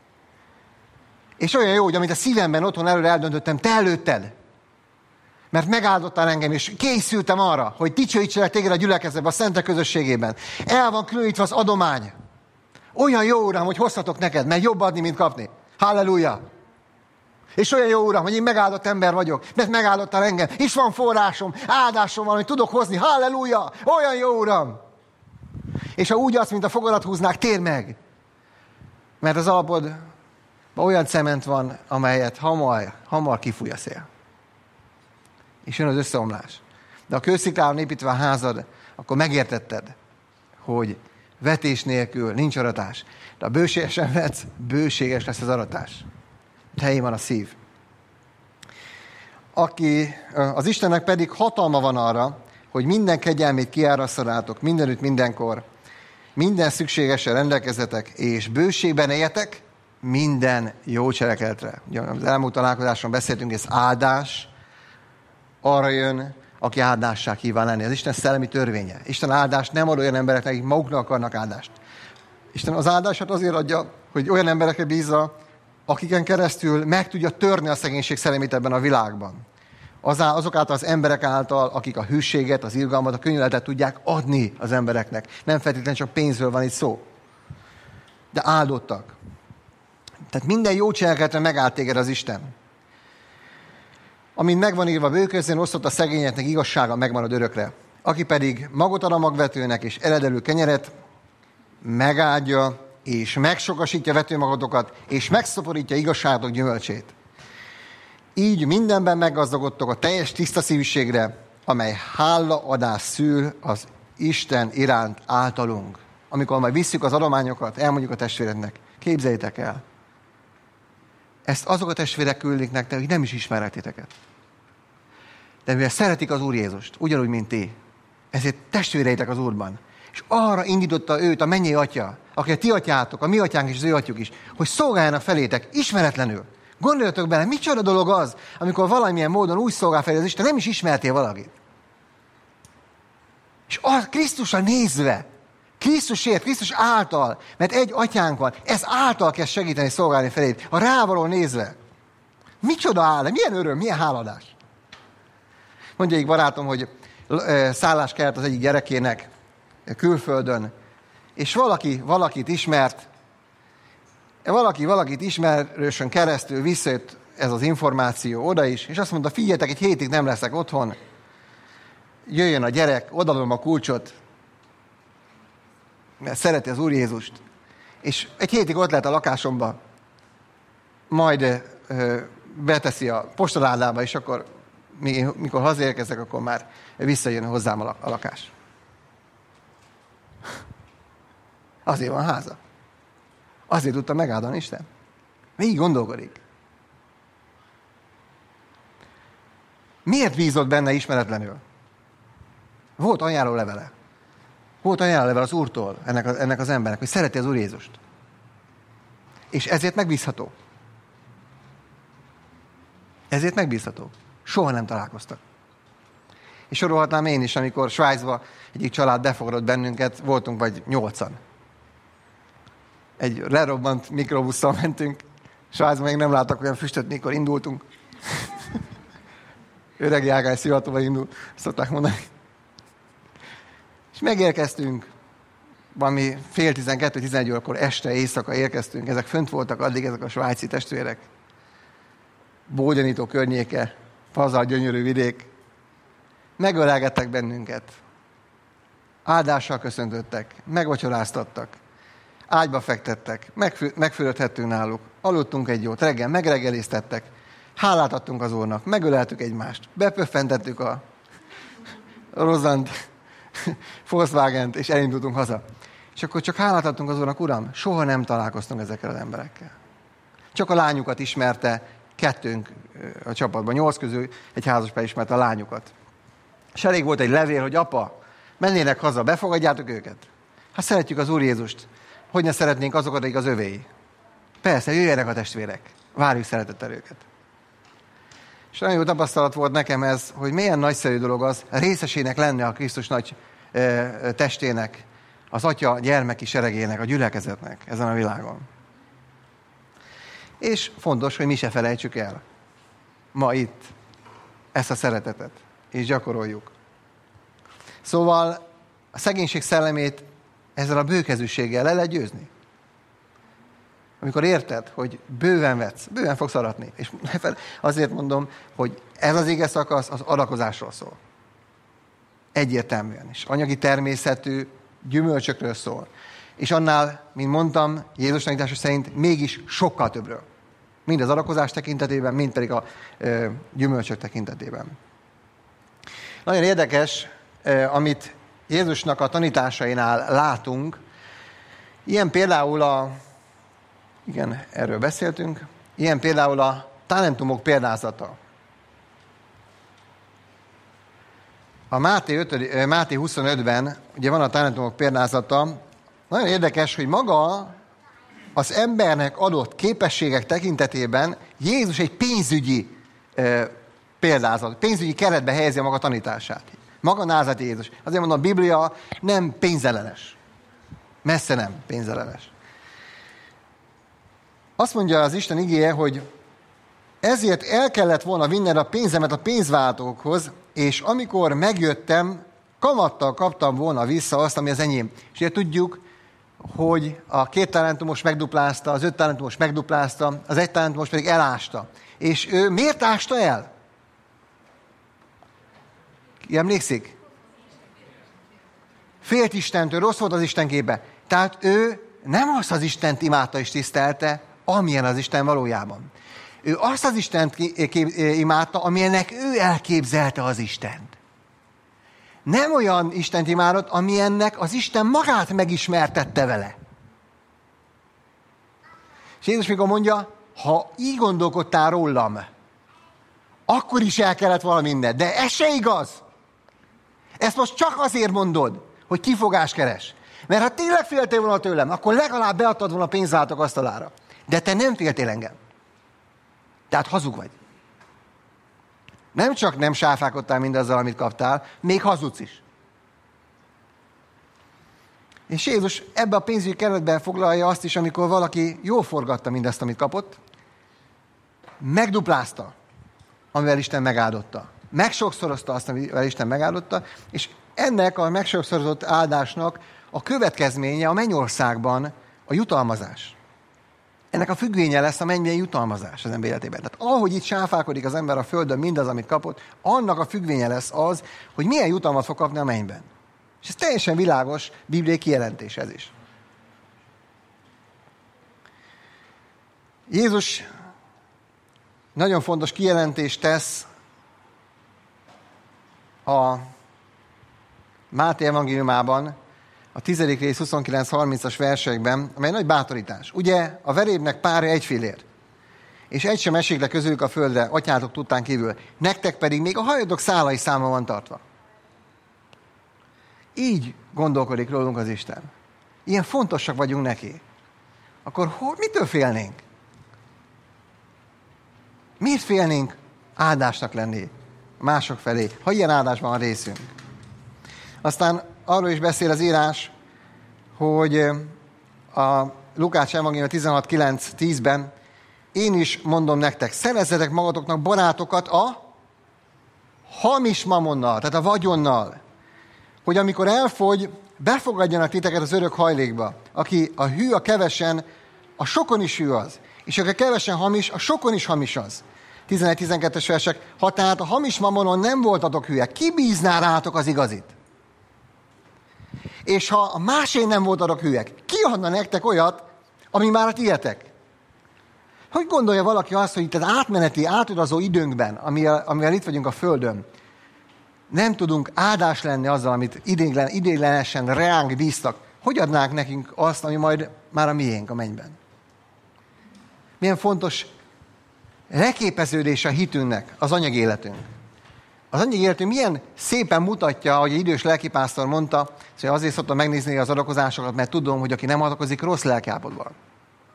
És olyan jó, hogy amit a szívemben otthon előre eldöntöttem, te előtted. Mert megáldottál engem, és készültem arra, hogy dicsőítselek téged a gyülekezetben, a szentek közösségében. El van különítve az adomány. Olyan jó, Uram, hogy hozhatok neked, mert jobb adni, mint kapni. Halleluja! És olyan jó, Uram, hogy én megáldott ember vagyok, mert megáldottál engem, és van forrásom, áldásom van, hogy tudok hozni. Halleluja! Olyan jó, Uram! És ha úgy adsz, mint a fogadat húznák, tér meg! Mert az alapodban olyan cement van, amelyet hamar, hamar kifúj a szél. És jön az összeomlás. De a kőszikláron építve a házad, akkor megértetted, hogy vetés nélkül nincs aratás. De a bőségesen vetsz, bőséges lesz az aratás. Helyén van a szív. Aki, az Istennek pedig hatalma van arra, hogy minden kegyelmét kiárassza rátok, mindenütt, mindenkor, minden szükségesen rendelkezzetek, és bőségben éljetek minden jó cselekedetre. Ugye az elmúlt találkozáson beszéltünk, ez áldás, arra jön, aki áldássá kíván lenni. Az Isten szellemi törvénye. Isten áldást nem ad olyan embereknek, akik maguknak akarnak áldást. Isten az áldását azért adja, hogy olyan emberekre bízza, akiken keresztül meg tudja törni a szegénység szellemét ebben a világban. Azok által az emberek által, akik a hűséget, az irgalmat, a könnyűletet tudják adni az embereknek. Nem feltétlenül csak pénzről van itt szó. De áldottak. Tehát minden jó cselekedetre megállt téged az Isten. Amint megvan írva, bőközén osztott a szegényeknek, igazsága megmarad örökre. Aki pedig magot ad a magvetőnek és eredelő kenyeret, megáldja és megsokasítja vetőmagatokat, és megszaporítja igazságotok gyümölcsét. Így mindenben meggazdagodtok a teljes tiszta szívűségre, amely hálaadás szül az Isten iránt általunk. Amikor majd visszük az adományokat, elmondjuk a testvérednek, képzeljétek el. Ezt azok a testvérek küldik nektek, hogy nem is ismerek titeket. De mivel szeretik az Úr Jézust, ugyanúgy, mint ti, ezért testvéreitek az Úrban. És arra indította őt a mennyei atya, aki a ti atyátok, a mi atyánk és az ő atyuk is, hogy szolgáljanak felétek ismeretlenül. Gondoljatok bele, micsoda dolog az, amikor valamilyen módon úgy szolgál felé az Isten, nem is ismertél valakit. És a Krisztusra nézve Krisztusért, Krisztus által, mert egy atyánk van, ez által kell segíteni, szolgálni feléd, a rávaló nézve. Micsoda áll, milyen öröm, milyen háladás. Mondja egy barátom, hogy szállás kellett az egyik gyerekének külföldön, és valaki valakit ismert, valaki valakit ismerősön keresztül visszajött ez az információ oda is, és azt mondta, figyeljetek, egy hétig nem leszek otthon, jöjjön a gyerek, odadom a kulcsot, mert szereti az Úr Jézust. És egy hétig ott lehet a lakásomba, majd ö, beteszi a postaládába, és akkor mikor hazaérkezek, akkor már visszajön hozzám a lakás. Azért van háza. Azért tudta megáldani Isten. Végig gondolkodik. Miért bízott benne ismeretlenül? Volt ajánló levele. Volt ajánló levele az Úrtól ennek, a, ennek az embernek, hogy szereti az Úr Jézust. És ezért megbízható. Ezért megbízható. Soha nem találkoztak. És sorolhatnám én is, amikor Svájcba egyik család befogadott bennünket, voltunk vagy nyolcan. Egy lerobbant mikrobusszal mentünk. Svájcban még nem láttak olyan füstöt, mikor indultunk. Öreg jágály szivatóba indul, szokták mondani. És megérkeztünk, valami fél tizenkettő, tizenegy órakor este, éjszaka érkeztünk. Ezek fönt voltak addig, ezek a svájci testvérek. Bógyanító környéke, pazar, gyönyörű vidék. Megölelgettek bennünket. Áldással köszöntöttek, megvacsoráztattak, ágyba fektettek, megfü- megfürödhettünk náluk, aludtunk egy jót, reggel megreggeliztettek, hálát adtunk az Úrnak, megöleltük egymást, bepöffentettük a rozant Volkswagent, és elindultunk haza. És akkor csak hálát adtunk az Úrnak, Uram, soha nem találkoztunk ezekkel az emberekkel. Csak a lányukat ismerte, kettőnk a csapatban, nyolc közül egy házaspár ismerte a lányukat. És elég volt egy levél, hogy apa, mennének haza, befogadjátok őket? Hát szeretjük az Úr Jézust. Hogy ne szeretnénk azokat, akik az övéi? Persze, jöjjenek a testvérek. Várjuk szeretettel őket. És nagyon jó tapasztalat volt nekem ez, hogy milyen nagyszerű dolog az részesének lenne a Krisztus nagy e, testének, az atya gyermeki seregének, a gyülekezetnek ezen a világon. És fontos, hogy mi se felejtsük el ma itt ezt a szeretetet, és gyakoroljuk. Szóval a szegénység szellemét ezzel a bőkezűséggel le lehet győzni. Amikor érted, hogy bőven vetsz, bőven fogsz aratni. És azért mondom, hogy ez az ige szakasz az adakozásról szól. Egyértelműen is. Anyagi természetű gyümölcsökről szól. És annál, mint mondtam, Jézus tanítása szerint mégis sokkal többről. Mind az adakozás tekintetében, mind pedig a ö, gyümölcsök tekintetében. Nagyon érdekes, ö, amit Jézusnak a tanításainál látunk. Ilyen például a, igen, erről beszéltünk, ilyen például a talentumok példázata. A Máté, ötödik, Máté huszonötben ugye van a talentumok példázata. Nagyon érdekes, hogy maga az embernek adott képességek tekintetében Jézus egy pénzügyi e, példázat, pénzügyi keretbe helyezi a maga tanítását. Maga názáreti Jézus. Azért mondom, a Biblia nem pénzellenes. Messze nem pénzellenes. Azt mondja az Isten igéje, hogy ezért el kellett volna vinned a pénzemet a pénzváltókhoz, és amikor megjöttem, kamattal kaptam volna vissza azt, ami az enyém. És ugye tudjuk, hogy a két talentumos megduplázta, az öt talentumos megduplázta, az egy talentumos pedig elásta. És ő miért ásta el? Ki emlékszik? Félt Istentől, rossz volt az Isten képe. Tehát ő nem azt az Istent imádta és tisztelte, amilyen az Isten valójában. Ő azt az Istent imádta, amilyennek ő elképzelte az Istent. Nem olyan Istent imádott, amilyennek az Isten magát megismertette vele. És Jézus mikor mondja, ha így gondolkodtál rólam, akkor is el kellett volna minden. De ez se igaz. Ezt most csak azért mondod, hogy kifogást keres. Mert ha tényleg féltél volna tőlem, akkor legalább beadtad volna a pénzváltók asztalára. De te nem féltél engem. Tehát hazug vagy. Nem csak nem sáfálkodtál mindazzal, amit kaptál, még hazudsz is. És Jézus ebbe a pénzügyi keretben foglalja azt is, amikor valaki jól forgatta mindezt, amit kapott, megduplázta, amivel Isten megáldotta. Megsokszorozta azt, amivel Isten megáldotta, és ennek a megsokszorozott áldásnak a következménye a mennyországban a jutalmazás. Ennek a függvénye lesz a mennyei jutalmazás az ember életében. Tehát ahogy itt sáfálkodik az ember a földön mindaz, amit kapott, annak a függvénye lesz az, hogy milyen jutalmat fog kapni a mennyben. És ez teljesen világos bibliai kijelentés ez is. Jézus nagyon fontos kijelentést tesz a Máté evangéliumában, a tizedik rész huszonkilenc harmincas versekben, amely nagy bátorítás. Ugye a verébnek párja egy fillér, és egy sem esik le közülük a földre, atyátok tudtán kívül. Nektek pedig még a hajatok szálai száma van tartva. Így gondolkodik rólunk az Isten. Ilyen fontosak vagyunk neki. Akkor hol, mitől félnénk? Miért félnénk áldásnak lenni mások felé, ha ilyen áldásban van részünk? Aztán arról is beszél az írás, hogy a Lukács evangélium tizenhat kilenc tízben én is mondom nektek, szerezzetek magatoknak barátokat a hamis mamonnal, tehát a vagyonnal, hogy amikor elfogy, befogadjanak titeket az örök hajlékba. Aki a hű a kevesen, a sokon is hű az. És aki kevesen hamis, a sokon is hamis az. tizenegy tizenkettes versek, ha tehát a hamis mamonon nem voltatok hülyek, ki bízná rátok az igazit? És ha a másén nem voltatok hülyek, ki adna nektek olyat, ami már a tietek? Hogy gondolja valaki azt, hogy itt az átmeneti, átudazó időnkben, amivel, amivel itt vagyunk a Földön, nem tudunk áldás lenni azzal, amit idéglen, idéglenesen reánk bíztak, hogy adnánk nekünk azt, ami majd már a miénk a mennyben? Milyen fontos leképeződés a hitünknek, az anyagi életünk. Az anyagi életünk milyen szépen mutatja, ahogy egy idős lelkipásztor mondta, hogy azért szoktam megnézni az adakozásokat, mert tudom, hogy aki nem adakozik, rossz lelkiállapotban van.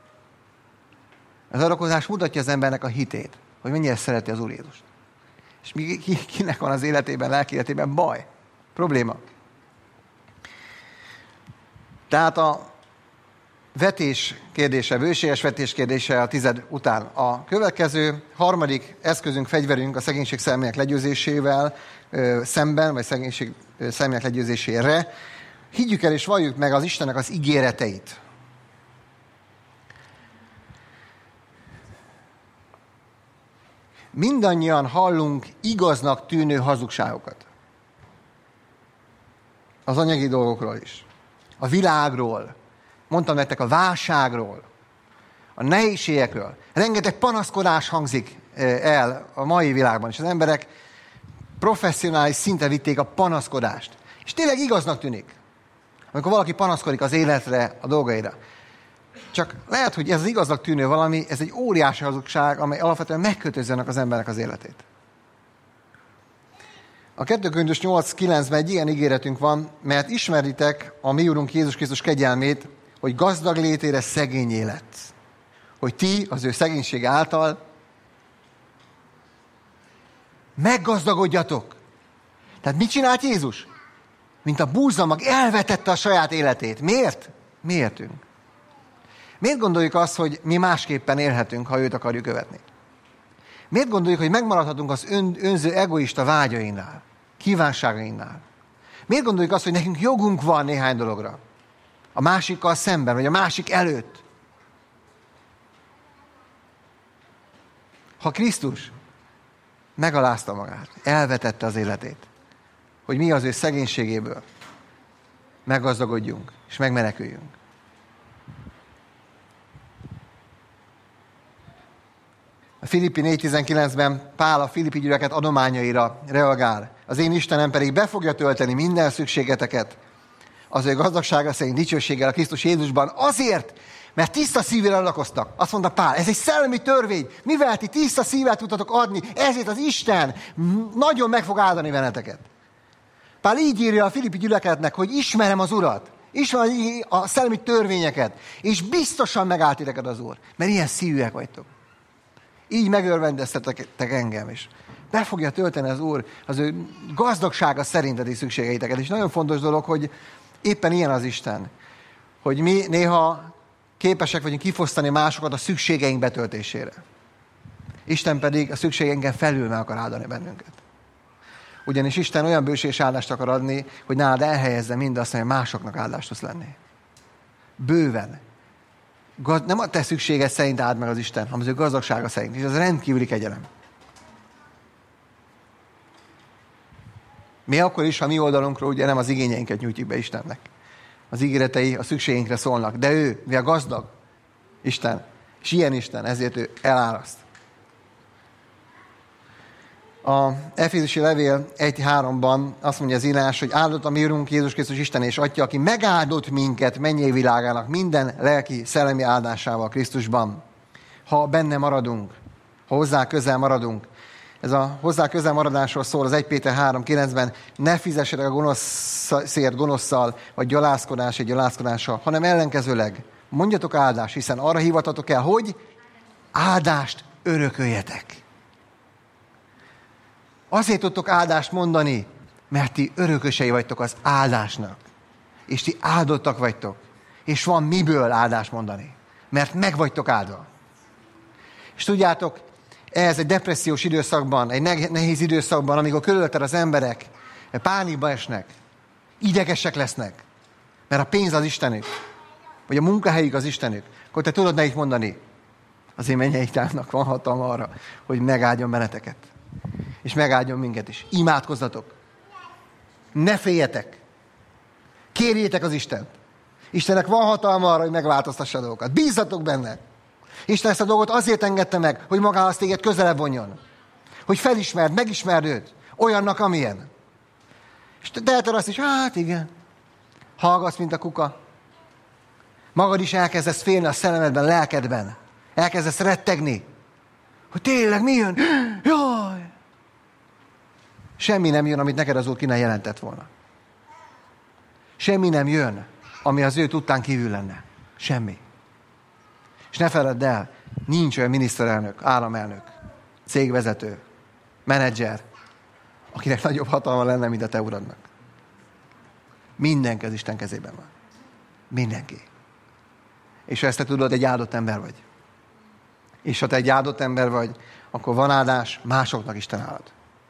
Az adakozás mutatja az embernek a hitét, hogy mennyire szereti az Úr Jézust. És mi, kinek van az életében, lelki életében baj, probléma. Tehát a vetés kérdése, bőséges vetés kérdése a tized után. A következő, harmadik eszközünk, fegyverünk a szegénység szelmének legyőzésével ö, szemben, vagy szegénység szelmének legyőzésére. Higgyük el és valljuk meg az Istennek az ígéreteit. Mindannyian hallunk igaznak tűnő hazugságokat. Az anyagi dolgokról is. A világról. Mondtam nektek a válságról. A nehézségekről. Rengeteg panaszkodás hangzik el a mai világban. És az emberek professzionális szinten vitték a panaszkodást. És tényleg igaznak tűnik. Amikor valaki panaszkodik az életre, a dolgaira. Csak lehet, hogy ez az igaznak tűnő valami, ez egy óriási hazugság, amely alapvetően megkötözzenek az embernek az életét. A kettő Korintus nyolc kilencben egy ilyen ígéretünk van, mert ismeritek a mi Úrunk Jézus Krisztus kegyelmét, hogy gazdag létére szegényé lett. Hogy ti az ő szegénysége által meggazdagodjatok. Tehát mit csinált Jézus? Mint a búzamag elvetette a saját életét. Miért? Miértünk. Miért gondoljuk azt, hogy mi másképpen élhetünk, ha őt akarjuk követni? Miért gondoljuk, hogy megmaradhatunk az ön, önző egoista vágyainnál, kívánságainnál? Miért gondoljuk azt, hogy nekünk jogunk van néhány dologra? A másikkal szemben, vagy a másik előtt? Ha Krisztus megalázta magát, elvetette az életét, hogy mi az ő szegénységéből meggazdagodjunk, és megmeneküljünk. A Filippi négy tizenkilencben Pál a Filippi gyülekezet adományaira reagál. Az én Istenem pedig be fogja tölteni minden szükségeteket az ő gazdagsága szerint dicsőséggel a Krisztus Jézusban azért, mert tiszta szívvel adakoztak. Azt mondta Pál, ez egy szellemi törvény. Mivel ti tiszta szívvel tudtatok adni, ezért az Isten nagyon meg fog áldani benneteket. Pál így írja a Filippi gyülekezetnek, hogy ismerem az Urat, ismerem a szellemi törvényeket, és biztosan megáll titeket az Úr, mert ilyen szívűek vagytok. Így megörvendeztetek engem is. Be fogja tölteni az Úr az ő gazdagsága szerinti szükségeiteket. És nagyon fontos dolog, hogy éppen ilyen az Isten. hogy mi néha képesek vagyunk kifosztani másokat a szükségeink betöltésére. Isten pedig a szükségeinken felül meg akar áldani bennünket. Ugyanis Isten olyan bőséges áldást akar adni, hogy nálad elhelyezze mindazt, hogy másoknak áldást tudsz lenni. Bőven. Nem a te szükséged szerint áld meg az Isten, hanem az ő gazdagsága szerint. És ez rendkívüli kegyelem. Mi akkor is, ha mi oldalunkról ugye nem az igényeinket nyújtjuk be Istennek. Az ígéretei a szükségeinkre szólnak. De ő, mi a gazdag Isten, és ilyen Isten, ezért ő eláraszt. A Efézusi levél egy háromban azt mondja az írás, hogy áldott a mi Urunk Jézus Krisztus Isten és Atya, aki megáldott minket mennyei világának minden lelki, szellemi áldásával Krisztusban. Ha benne maradunk, ha hozzá közel maradunk. Ez a hozzá közel maradásról szól az egy Péter három kilencben, ne fizessetek a gonoszért gonosszal, vagy gyalázkodás egy gyalázkodással, hanem ellenkezőleg mondjatok áldást, hiszen arra hivatatok el, hogy áldást örököljetek. Azért tudtok áldást mondani, mert ti örökösei vagytok az áldásnak. És ti áldottak vagytok. És van miből áldást mondani. Mert meg vagytok áldva. És tudjátok, ez egy depressziós időszakban, egy nehéz időszakban, amikor körülötted az emberek pánikba esnek, idegesek lesznek, mert a pénz az Istenük, vagy a munkahelyük az Istenük, akkor te tudod nekik mondani, az én mennyei Atyámnak van hatalma arra, hogy megáldjon benneteket. És megáldjon minket is. Imádkozzatok. Ne féljetek. Kérjétek az Istent. Istennek van hatalma arra, hogy megváltoztassa a dolgokat. Bízzatok benne. Isten ezt a dolgot azért engedte meg, hogy magához téged közelebb vonjon. Hogy felismerd, megismerd őt. Olyannak, amilyen. És te teheted azt is, hát igen. Hallgatsz, mint a kuka. Magad is elkezdesz félni a szellemedben, lelkedben. Elkezdesz rettegni. Hogy tényleg mi jön? Jaj! Semmi nem jön, amit neked az Úr ki ne jelentett volna. Semmi nem jön, ami az ő tudtán kívül lenne. Semmi. És ne feledd el, nincs olyan miniszterelnök, államelnök, cégvezető, menedzser, akinek nagyobb hatalma lenne, mint a te uradnak. Mindenki az Isten kezében van. Mindenki. És ha ezt te tudod, egy áldott ember vagy. És ha te egy áldott ember vagy, akkor van áldás, másoknak Isten áld.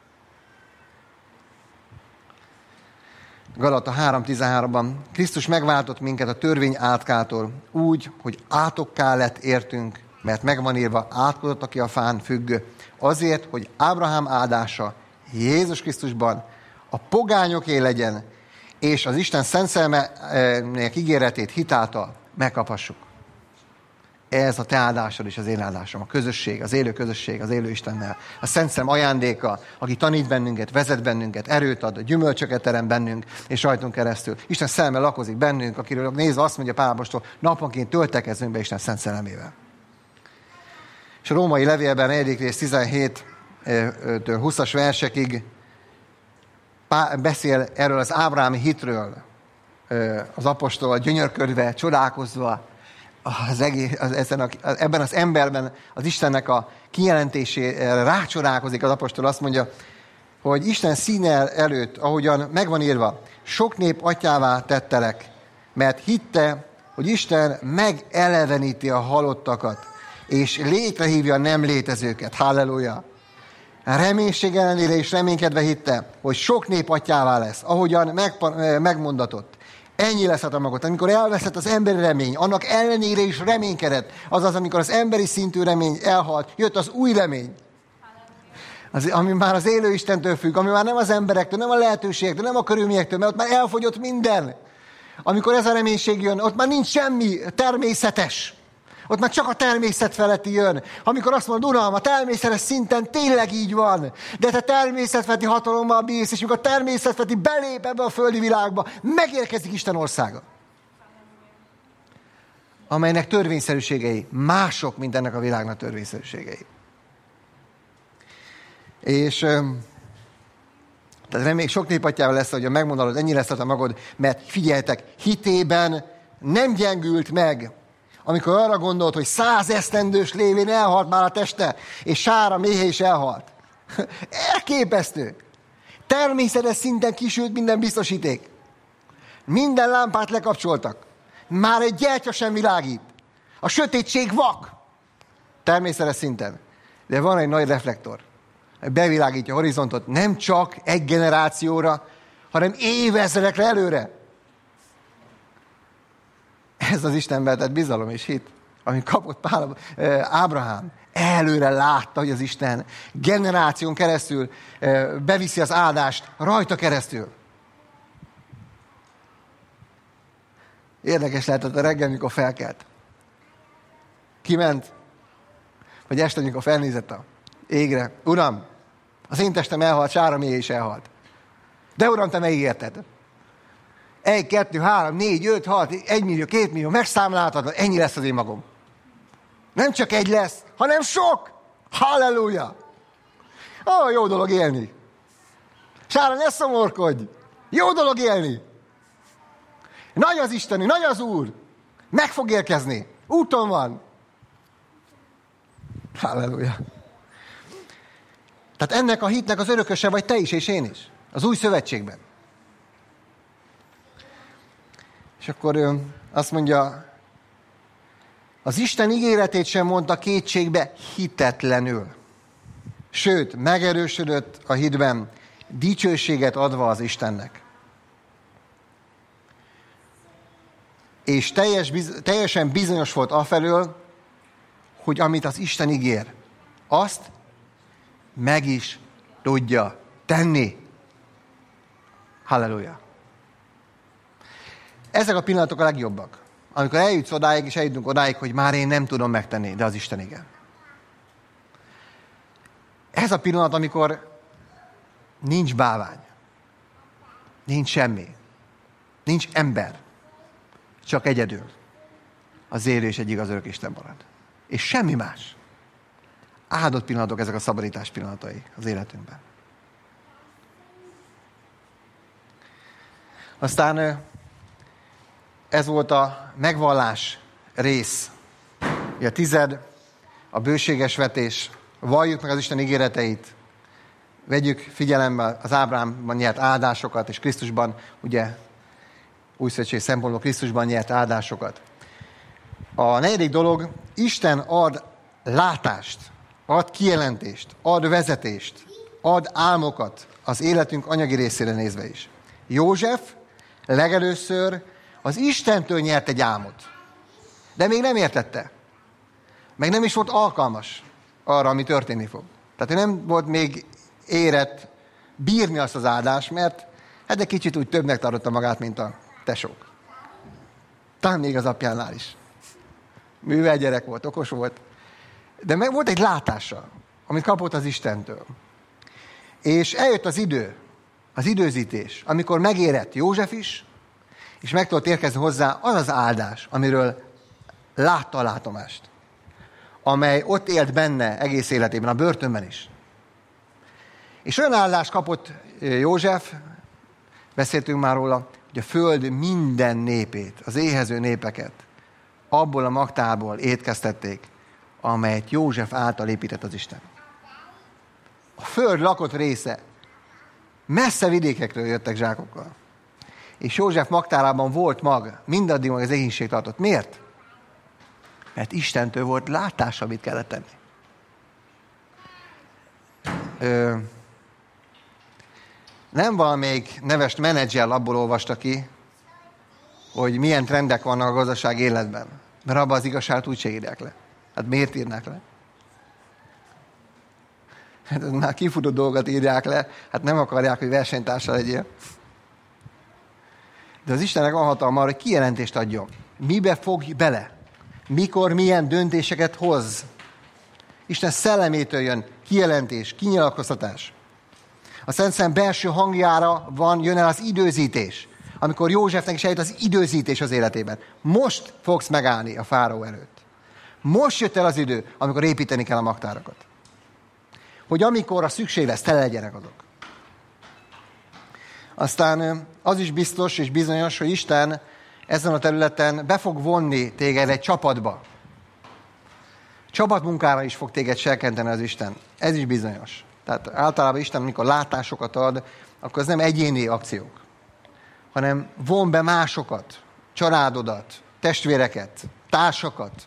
Galata három tizenháromban Krisztus megváltott minket a törvény átkától úgy, hogy átokká lett értünk, mert megvan írva, átkozott, aki a fán függ, azért, hogy Ábrahám áldása Jézus Krisztusban a pogányoké legyen, és az Isten szent szellemének ígéretét hitáltal megkaphassuk. Ez a te áldásod és az én áldásom, a közösség, az élő közösség, az élő Istennel. A Szent Szellem ajándéka, aki tanít bennünket, vezet bennünket, erőt ad, gyümölcsöket terem bennünk, és rajtunk keresztül. Isten szelleme lakozik bennünk, akiről nézve azt mondja Pál apostol, naponként töltekezzünk be Isten szent szellemével. És a római levélben negyedik rész tizenhéttől húszas versekig beszél erről az ábrámi hitről az apostol, gyönyörködve, csodálkozva, Az egész, az, ezen a, ebben az emberben az Istennek a kijelentésére rácsodálkozik az apostol, azt mondja, hogy Isten színe előtt, ahogyan megvan írva, sok nép atyává tettelek, mert hitte, hogy Isten megeleveníti a halottakat, és létrehívja a nem létezőket. Halleluja! Reménység ellenére is reménykedve hitte, hogy sok nép atyává lesz, ahogyan meg, megmondatott. Ennyi lesz a magot. Amikor elveszett az emberi remény, annak ellenére is reménykedett. Azaz, amikor az emberi szintű remény elhalt, jött az új remény. Az, ami már az élő Istentől függ, ami már nem az emberektől, nem a lehetőségektől, nem a körülményektől, mert ott már elfogyott minden. Amikor ez a reménység jön, ott már nincs semmi természetes. Ott már csak a természet feletti jön. Amikor azt mondod, Uram, a természetes szinten tényleg így van, de te természetfeletti hatalommal bírsz, és amikor a természetfeletti belép ebbe a földi világba, megérkezik Isten országa. Amelynek törvényszerűségei mások, mint ennek a világnak törvényszerűségei. És tehát remény sok nép atyával lesz, hogy megmondod, ennyi lesz a magad, mert figyeljetek, hitében nem gyengült meg, amikor arra gondolt, hogy száz esztendős lévén elhalt már a teste, és Sára méhe is elhalt. Elképesztő. Természetes szinten kisült minden biztosíték. Minden lámpát lekapcsoltak. Már egy gyertya sem világít. A sötétség vak. Természetes szinten. De van egy nagy reflektor. Bevilágítja a horizontot nem csak egy generációra, hanem évezredekre előre. Ez az Istenben tett bizalom és hit, amit kapott Pál, Ábrahám. Előre látta, hogy az Isten generáción keresztül beviszi az áldást rajta keresztül. Érdekes lehetett a reggel, mikor felkelt. Kiment, vagy este, amikor felnézett a égre. Uram, az én testem elhalt, sára mély is elhalt. De Uram, te megígérted. Egy, kettő, három, négy, öt, hat, egy millió, két millió, megszámláltad, ennyi lesz az én magam. Nem csak egy lesz, hanem sok. Halleluja! Ó, jó dolog élni. Sára, ne szomorkodj. Jó dolog élni. Nagy az Istenünk, nagy az Úr. Meg fog érkezni. Úton van. Halleluja. Tehát ennek a hitnek az örököse vagy te is, és én is. Az új szövetségben. És akkor ő azt mondja, az Isten ígéretét sem mondta kétségbe hitetlenül. Sőt, megerősödött a hitben, dicsőséget adva az Istennek. És teljes, teljesen bizonyos volt afelől, hogy amit az Isten ígér, azt meg is tudja tenni. Halleluja! Ezek a pillanatok a legjobbak. Amikor eljutsz odáig, és eljutunk odáig, hogy már én nem tudom megtenni, de az Isten igen. Ez a pillanat, amikor nincs bávány, nincs semmi, nincs ember, csak egyedül az élő és egy igaz örök Isten marad. És semmi más. Áldott pillanatok ezek a szabadítás pillanatai az életünkben. Aztán ez volt a megvallás rész. A tized, a bőséges vetés, valljuk meg az Isten ígéreteit, vegyük figyelembe az Ábrahámban nyert áldásokat, és Krisztusban, ugye, új szövetség szempontból Krisztusban nyert áldásokat. A negyedik dolog, Isten ad látást, ad kijelentést, ad vezetést, ad álmokat az életünk anyagi részére nézve is. József legelőször az Istentől nyert egy álmot, de még nem értette. Meg nem is volt alkalmas arra, ami történni fog. Tehát ő nem volt még érett bírni azt az áldást, mert hát egy kicsit úgy többnek tartotta magát, mint a tesók. Talán még az apjánál is. Művel gyerek volt, okos volt. De meg volt egy látása, amit kapott az Istentől. És eljött az idő, az időzítés, amikor megérett József is, és meg tudott érkezni hozzá az az áldás, amiről látta a látomást, amely ott élt benne egész életében, a börtönben is. És olyan áldást kapott József, beszéltünk már róla, hogy a föld minden népét, az éhező népeket abból a magtából étkeztették, amelyet József által épített az Isten. A föld lakott része messze vidékekről jöttek zsákokkal. És József magtárában volt mag, mindaddig mag az éhínség tartott. Miért? Mert Istentől volt látása, amit kellett tenni. Ö, nem valamelyik neves menedzser abból olvasta ki, hogy milyen trendek vannak a gazdaság életben. Mert abban az igazságot úgy se írják le. Hát miért írnák le? Hát már kifutó dolgot írják le, hát nem akarják, hogy versenytársa legyél. De az Istennek van hatalma arra, hogy kijelentést adjon. Mibe fog bele? Mikor, milyen döntéseket hoz? Isten szellemétől jön kijelentés, kinyilatkoztatás. A Szent Szellem belső hangjára van, jön el az időzítés. Amikor Józsefnek is eljött az időzítés az életében. Most fogsz megállni a fáraó előtt. Most jött el az idő, amikor építeni kell a magtárakat. Hogy amikor a szükség lesz, tele legyenek azok. Aztán az is biztos és bizonyos, hogy Isten ezen a területen be fog vonni téged egy csapatba. Csapatmunkára is fog téged serkenteni az Isten. Ez is bizonyos. Tehát általában Isten, amikor látásokat ad, akkor ez nem egyéni akciók, hanem von be másokat, családodat, testvéreket, társakat,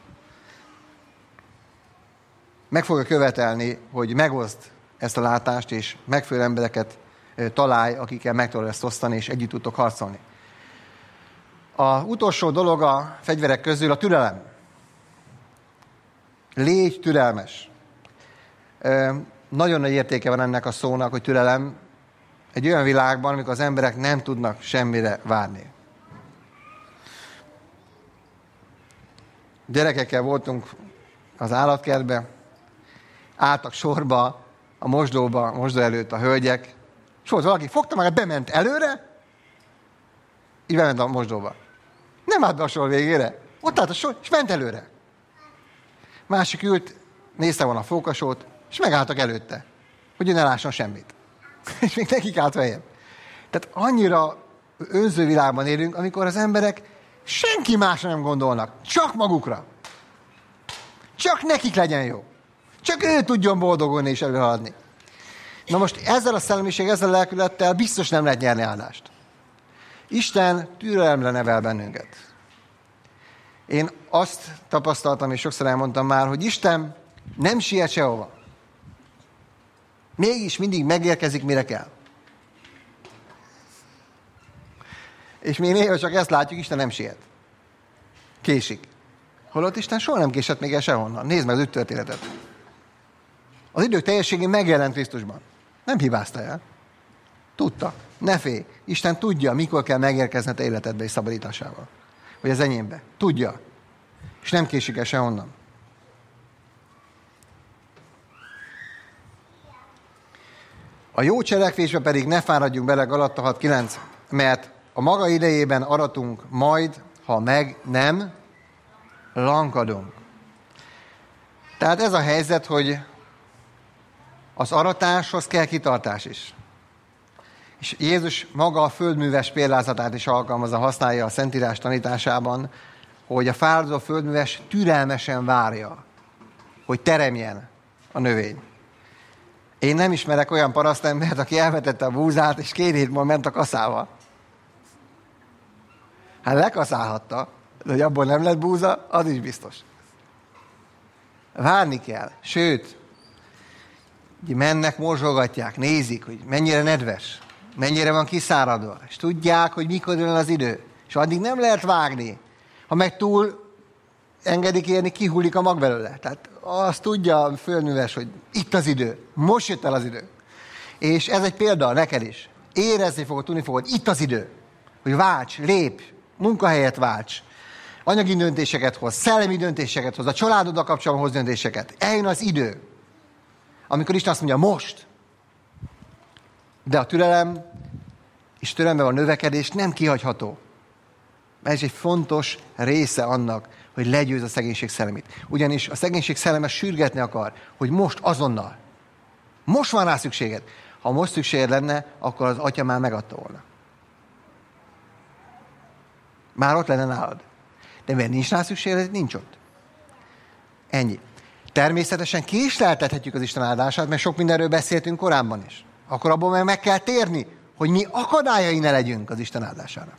meg fogja követelni, hogy megoszd ezt a látást, és megfelelő embereket találj, akikkel meg tudod ezt osztani, és együtt tudtok harcolni. A utolsó dolog a fegyverek közül a türelem. Légy türelmes. Nagyon nagy értéke van ennek a szónak, hogy türelem egy olyan világban, amikor az emberek nem tudnak semmire várni. Gyerekekkel voltunk az állatkertbe, álltak sorba a mosdóba, a mosdó előtt a hölgyek, és volt valaki, fogta magát, bement előre, így bement a mosdóba. Nem állt be a sor végére, ott állt a sor, és ment előre. Másik ült, nézte volna a fókasót, és megálltak előtte, hogy ő ne lásson semmit. És még nekik állt feljebb. Tehát annyira önző világban élünk, amikor az emberek senki másra nem gondolnak, csak magukra. Csak nekik legyen jó. Csak ő tudjon boldogulni és előhaladni. Na most ezzel a szellemiség, ezzel a lelkülettel biztos nem lehet nyerni állást. Isten türelemre nevel bennünket. Én azt tapasztaltam, és sokszor elmondtam már, hogy Isten nem siet sehova. Mégis mindig megérkezik, mire kell. És mi néha csak ezt látjuk, Isten nem siet. Késik. Holott Isten soha nem késett még el sehonnan. Nézd meg az ügytörténetet. Az idők teljességén megjelent Krisztusban. Nem hibázta el. Tudta. Ne félj. Isten tudja, mikor kell megérkezni a te életedbe és szabadításával. Vagy az enyémbe. Tudja. És nem késik el sehonnan. A jó cselekvésbe pedig ne fáradjunk bele, Galatta hat kilenc, mert a maga idejében aratunk majd, ha meg nem lankadunk. Tehát ez a helyzet, hogy az aratáshoz kell kitartás is. És Jézus maga a földműves példázatát is alkalmazza, használja a Szentírás tanításában, hogy a fáradozó földműves türelmesen várja, hogy teremjen a növény. Én nem ismerek olyan parasztembert, aki elvetette a búzát, és két hét múlva ment a kaszával. Hát lekaszálhatta, de hogy abból nem lett búza, az is biztos. Várni kell. Sőt, mennek, morzsolgatják, nézik, hogy mennyire nedves, mennyire van kiszáradva, és tudják, hogy mikor jön az idő. És addig nem lehet vágni. Ha meg túl engedik érni, kihullik a mag belőle. Tehát azt tudja a földműves, hogy itt az idő, most jött el az idő. És ez egy példa neked is. Érezni fogod, tudni fogod, itt az idő. Hogy válts, lépj, munkahelyet válts, anyagi döntéseket hoz, szellemi döntéseket hoz, a családoddal kapcsolatban hoz döntéseket. Eljön az idő, amikor Isten azt mondja, most. De a türelem és türelemben a növekedés nem kihagyható. Ez egy fontos része annak, hogy legyőz a szegénység szellemét. Ugyanis a szegénység szelleme sürgetni akar, hogy most azonnal. Most van rá szükséged. Ha most szükséged lenne, akkor az atya már megadta volna. Már ott lenne nálad. De miért nincs rá szükséged, nincs ott. Ennyi. Természetesen késleltethetjük az Isten áldását, mert sok mindenről beszéltünk korábban is. Akkor abból meg meg kell térni, hogy mi akadályai ne legyünk az Isten áldásának.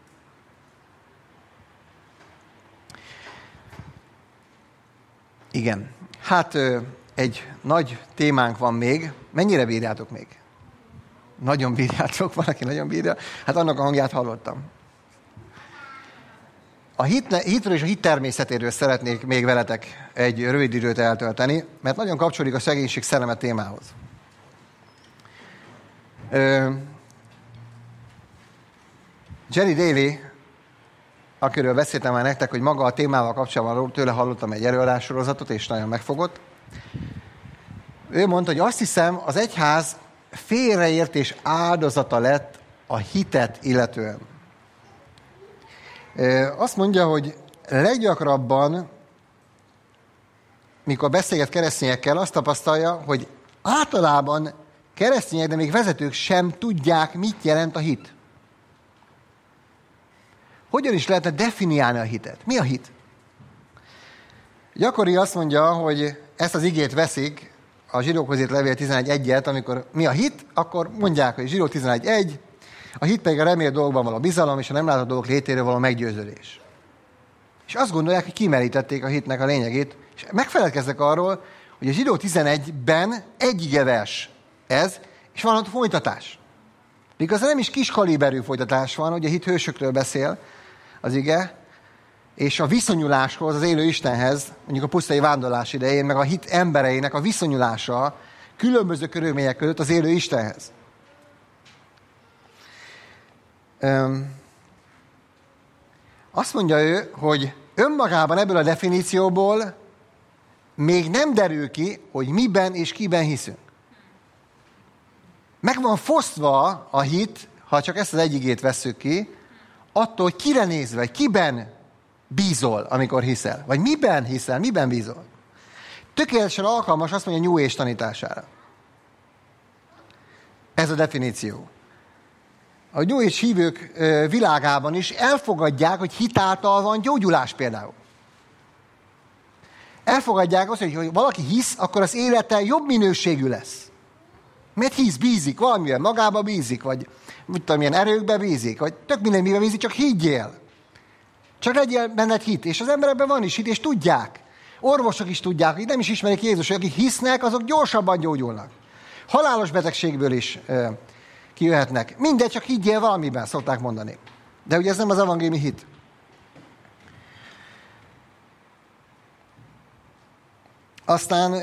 Igen. Hát egy nagy témánk van még. Mennyire bírjátok még? Nagyon bírjátok, valaki nagyon bírja. Hát annak a hangját hallottam. A hit, hitről és a hit természetéről szeretnék még veletek egy rövid időt eltölteni, mert nagyon kapcsolódik a szegénység szelleme témához. Jerry Daly, akiről beszéltem már nektek, hogy maga a témával kapcsolatban tőle hallottam egy előadássorozatot, és nagyon megfogott. Ő mondta, hogy azt hiszem, az egyház félreértés áldozata lett a hitet illetően. Azt mondja, hogy leggyakrabban, mikor beszélget keresztényekkel, azt tapasztalja, hogy általában keresztények, de még vezetők sem tudják, mit jelent a hit. Hogyan is lehetne definiálni a hitet? Mi a hit? Gyakori azt mondja, hogy ezt az igét veszik, a Zsidókhoz írt levél tizenegy egyet, amikor mi a hit, akkor mondják, hogy Zsidó tizenegy egy, a hit pedig a remélt dolgokban való bizalom, és a nem látott dolgok létéről való meggyőződés. És azt gondolják, hogy kimerítették a hitnek a lényegét, és megfeledkeznek arról, hogy a Zsidó tizenegyben egy igevers ez, és van ott folytatás. Igazán nem is kis kaliberű folytatás van, hogy a hit hősökről beszél az ige, és a viszonyuláshoz, az élő Istenhez, mondjuk a pusztai vándorlás idején, meg a hit embereinek a viszonyulása különböző körülmények között az élő Istenhez. Öm, azt mondja ő, hogy önmagában ebből a definícióból még nem derül ki, hogy miben és kiben hiszünk. Meg van fosztva a hit, ha csak ezt az egy igét vesszük ki, attól, hogy kire nézve, vagy kiben bízol, amikor hiszel. Vagy miben hiszel, miben bízol. Tökéletesen alkalmas, azt mondja, New Age tanítására. Ez a definíció. A New Age hívők világában is elfogadják, hogy hitáltal van gyógyulás például. Elfogadják azt, hogy valaki hisz, akkor az élete jobb minőségű lesz. Mert hisz, bízik, valamilyen magába bízik, vagy mit tudom, milyen erőkbe bízik, vagy tök minden miben bízik, csak higgyél. Csak legyél benned hit. És az emberekben van is hit, és tudják. Orvosok is tudják, hogy nem is ismerik Jézus, hogy akik hisznek, azok gyorsabban gyógyulnak. Halálos betegségből is e, kijöhetnek. Mindegy, csak higgyél valamiben, szokták mondani. De ugye ez nem az evangéliumi hit. Aztán,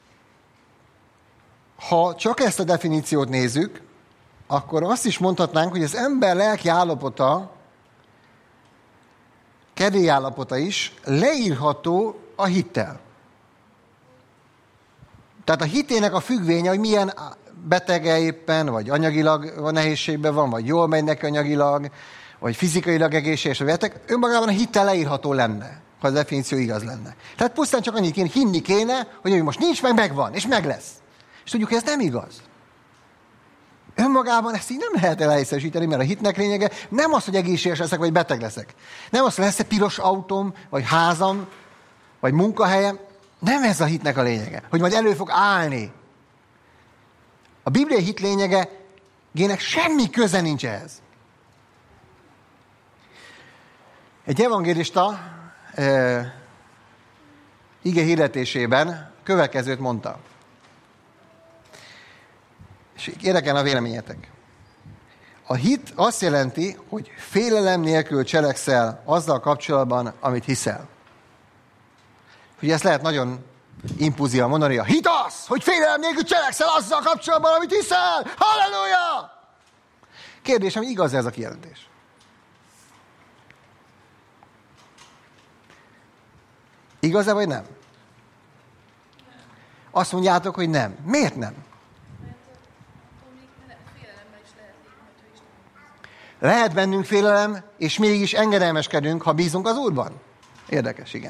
ha csak ezt a definíciót nézzük, akkor azt is mondhatnánk, hogy az ember lelki állapota, kedélyállapota is leírható a hittel. Tehát a hitének a függvénye, hogy milyen betege éppen, vagy anyagilag van nehézségben van, vagy jól megy neki anyagilag, vagy fizikailag egészséges, vagy beteg, önmagában a hittel leírható lenne, ha a definíció igaz lenne. Tehát pusztán csak annyit kéne, hinni kéne, hogy ő most nincs, meg megvan, és meg lesz. És tudjuk, hogy ez nem igaz. Önmagában ezt így nem lehet elhelyeszerűsíteni, mert a hitnek lényege nem az, hogy egészséges leszek, vagy beteg leszek. Nem az, hogy lesz-e piros autóm, vagy házam, vagy munkahelyem. Nem ez a hitnek a lényege, hogy majd elő fog állni. A bibliai hit lényege gének semmi köze nincs ehhez. Egy evangélista e, ige hirdetésében következőt mondta. És érdekelne a véleményetek. A hit azt jelenti, hogy félelem nélkül cselekszel azzal kapcsolatban, amit hiszel. Ugye ezt lehet nagyon impulzívan mondani, a hit az, hogy félelem nélkül cselekszel azzal kapcsolatban, amit hiszel. Halleluja! Kérdésem, igaz ez a kijelentés? Igaz-e vagy nem? Azt mondjátok, hogy nem. Miért nem? Lehet bennünk félelem, és mégis engedelmeskedünk, ha bízunk az Úrban? Érdekes, igen.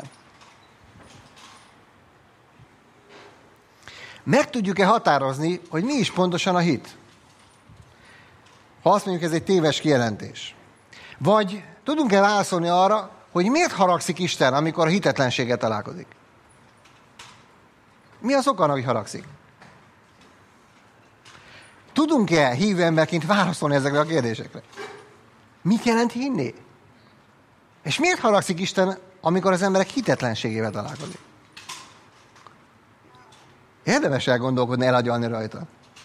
Meg tudjuk-e határozni, hogy mi is pontosan a hit? Ha azt mondjuk, ez egy téves kijelentés. Vagy tudunk-e válaszolni arra, hogy miért haragszik Isten, amikor a hitetlenséggel találkozik? Mi az oka, hogy haragszik? Tudunk-e hívő emberként válaszolni ezekre a kérdésekre? Mit jelent hinni? És miért haragszik Isten, amikor az emberek hitetlenségével találkozik? Érdemes elgondolkodni, elagyalni rajta.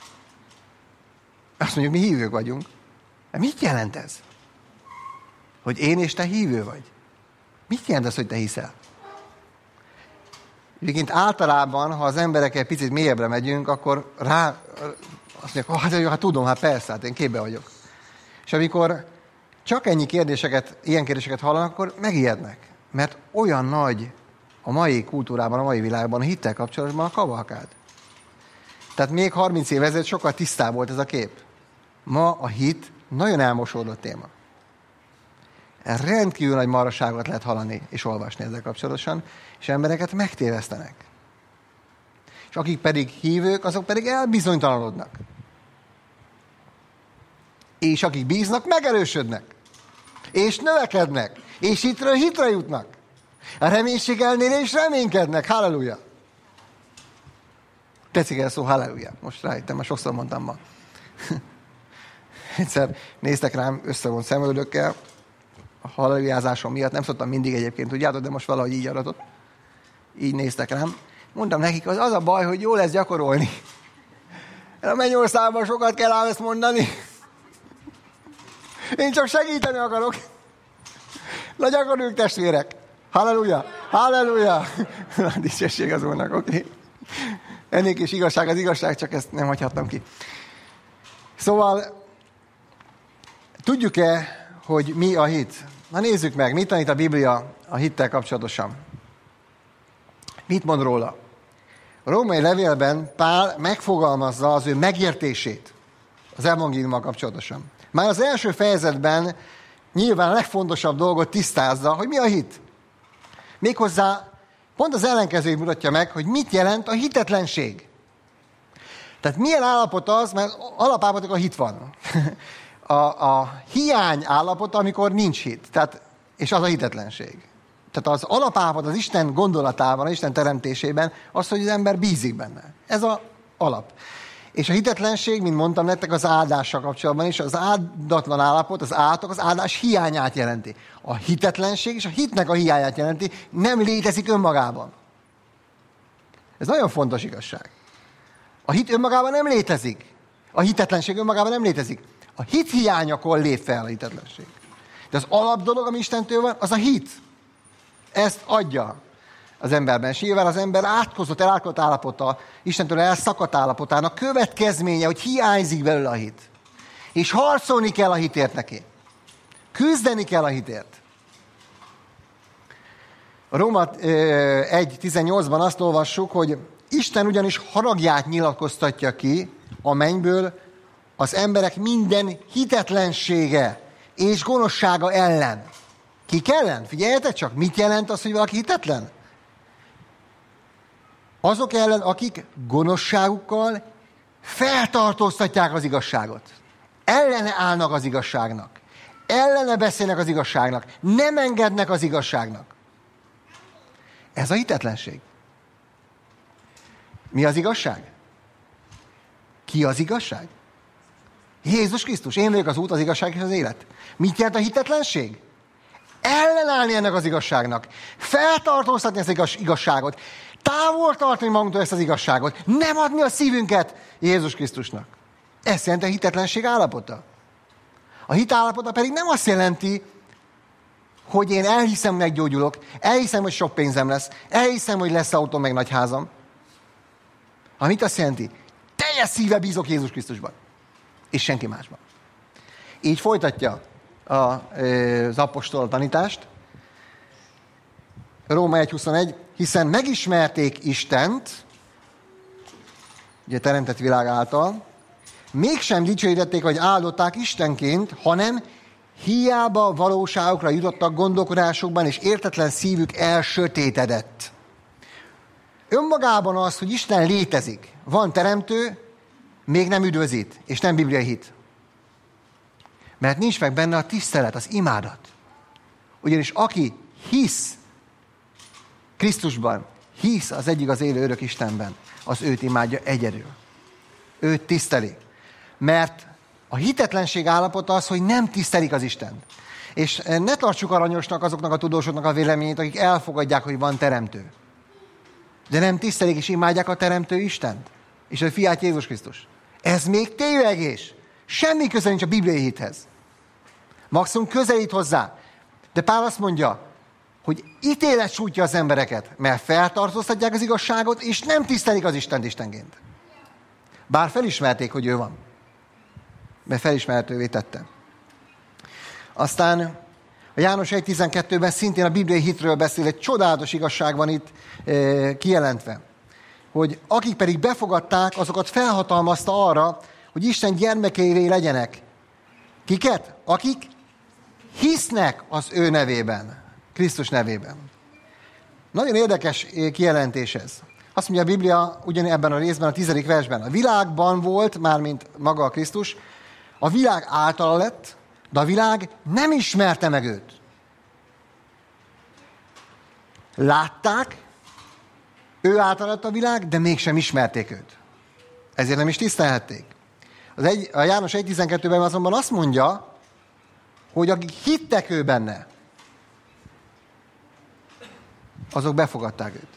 Azt mondjuk, mi hívők vagyunk. De mit jelent ez? Hogy én és te hívő vagy? Mit jelent az, hogy te hiszel? Egyébként általában, ha az emberek egy picit mélyebbre megyünk, akkor rá azt mondják, oh, hát, hát tudom, hát persze, hát én képbe vagyok. És amikor csak ennyi kérdéseket, ilyen kérdéseket hallanak, akkor megijednek. Mert olyan nagy a mai kultúrában, a mai világban a hittel kapcsolatban a kavalkád. Tehát még harminc év ezelőtt sokkal tisztább volt ez a kép. Ma a hit nagyon elmosódott téma. Rendkívül nagy maraságot lehet hallani és olvasni ezzel kapcsolatosan, és embereket megtévesztenek. És akik pedig hívők, azok pedig elbizonytalanodnak. És akik bíznak, megerősödnek. És növekednek. És hitről hitre jutnak. A reménység ellenére is reménykednek. Halleluja! Tetszik el szó, halleluja. Most rájöttem, már sokszor mondtam ma. Egyszer néztek rám összevont szemöldökkel, a hallelujázásom miatt, nem szoktam mindig egyébként, tudjátok, de most valahogy így aratott. Így néztek rám. Mondtam nekik, az, az a baj, hogy jó lesz gyakorolni. A mennyországban sokat kell ám ezt mondani. Én csak segíteni akarok. Na gyakoroljuk, testvérek. Halleluja! Halleluja! Dicsesség az Úrnak, oké. Okay. Ennék is igazság az igazság, csak ezt nem hagyhattam ki. Szóval, tudjuk-e, hogy mi a hit? Na nézzük meg, mit tanít a Biblia a hittel kapcsolatosan. Mit mond róla? A római levélben Pál megfogalmazza az ő megértését az evangéliummal kapcsolatosan. Már az első fejezetben nyilván a legfontosabb dolgot tisztázza, hogy mi a hit. Méghozzá pont az ellenkezőjét mutatja meg, hogy mit jelent a hitetlenség. Tehát milyen állapot az, mert alapállapotok a hit van. A, a hiány állapota, amikor nincs hit. Tehát, és az a hitetlenség. Tehát az alapállapot az Isten gondolatában, az Isten teremtésében az, hogy az ember bízik benne. Ez az alap. És a hitetlenség, mint mondtam nektek, az áldással kapcsolatban is, az áldatlan állapot, az állatok az áldás hiányát jelenti. A hitetlenség és a hitnek a hiányát jelenti, nem létezik önmagában. Ez nagyon fontos igazság. A hit önmagában nem létezik. A hitetlenség önmagában nem létezik. A hit hiányakor lép fel a hitetlenség. De az alap dolog, ami Istentől van, az a hit. Ezt adja az emberben. És nyilván az ember átkozott, elátkozott állapota, Istentől elszakadt állapotának következménye, hogy hiányzik belőle a hit. És harcolni kell a hitért neki. Küzdeni kell a hitért. A Róma egy tizennyolcban azt olvassuk, hogy Isten ugyanis haragját nyilatkoztatja ki a mennyből az emberek minden hitetlensége és gonoszsága ellen. Kik ellen? Figyeljetek csak, mit jelent az, hogy valaki hitetlen? Azok ellen, akik gonoszságukkal feltartóztatják az igazságot. Ellene állnak az igazságnak. Ellene beszélnek az igazságnak. Nem engednek az igazságnak. Ez a hitetlenség. Mi az igazság? Ki az igazság? Jézus Krisztus. Én vagyok az út, az igazság és az élet. Mit jelent a hitetlenség? Ellenállni ennek az igazságnak. Feltartóztatni ezt az igazságot. Távol tartani magunktól ezt az igazságot. Nem adni a szívünket Jézus Krisztusnak. Ez jelenti a hitetlenség állapota. A hit állapota pedig nem azt jelenti, hogy én elhiszem, hogy meggyógyulok, elhiszem, hogy sok pénzem lesz, elhiszem, hogy lesz autó meg nagy házam. Ha mit azt jelenti? Teljes szíve bízok Jézus Krisztusban. És senki másban. Így folytatja a, az apostol tanítást. Róma egy huszonegy, hiszen megismerték Istent, ugye teremtett világ által, mégsem dicsőítették, vagy áldották Istenként, hanem hiába valóságokra jutottak gondolkodásokban, és értetlen szívük elsötétedett. Önmagában az, hogy Isten létezik, van teremtő, még nem üdvözít, és nem bibliai hit. Mert nincs meg benne a tisztelet, az imádat. Ugyanis aki hisz Krisztusban, hisz az egyik az élő örök Istenben, az őt imádja egyedül. Őt tiszteli. Mert a hitetlenség állapota az, hogy nem tisztelik az Istent. És ne tartsuk aranyosnak azoknak a tudósoknak a véleményét, akik elfogadják, hogy van teremtő. De nem tisztelik és imádják a teremtő Istent. És a fiát Jézus Krisztus. Ez még tévegés. Semmi köze nincs a bibliai hithez. Maximum közelít hozzá. De Pál azt mondja, hogy ítélet sújtja az embereket, mert feltartóztatják az igazságot, és nem tisztelik az Istent istenként. Bár felismerték, hogy ő van. Mert felismerhetővé tette. Aztán a János egy tizenkettőben szintén a bibliai hitről beszél, egy csodálatos igazság van itt e, kijelentve. Hogy akik pedig befogadták, azokat felhatalmazta arra, hogy Isten gyermekeivé legyenek. Kiket? Akik hisznek az ő nevében. Krisztus nevében. Nagyon érdekes kijelentés ez. Azt mondja a Biblia ugyan ebben a részben, a tizedik versben. A világban volt, mármint maga a Krisztus, a világ általa lett, de a világ nem ismerte meg őt. Látták, ő által lett a világ, de mégsem ismerték őt. Ezért nem is tisztelhették. Az egy, a János egy tizenkettőben azonban azt mondja, hogy akik hittek ő benne, azok befogadták őt.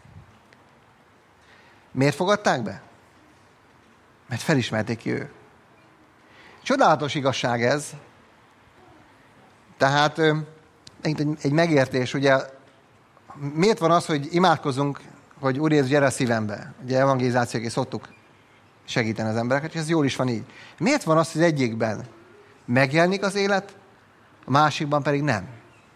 Miért fogadták be? Mert felismerték ki ő. Csodálatos igazság ez. Tehát egy, egy megértés, ugye, miért van az, hogy imádkozunk, hogy Úr Jézus, gyere a szívembe? Ugye evangelizációként szoktuk segíteni az embereket, és ez jól is van így. Miért van az, hogy az egyikben megjelenik az élet, a másikban pedig nem?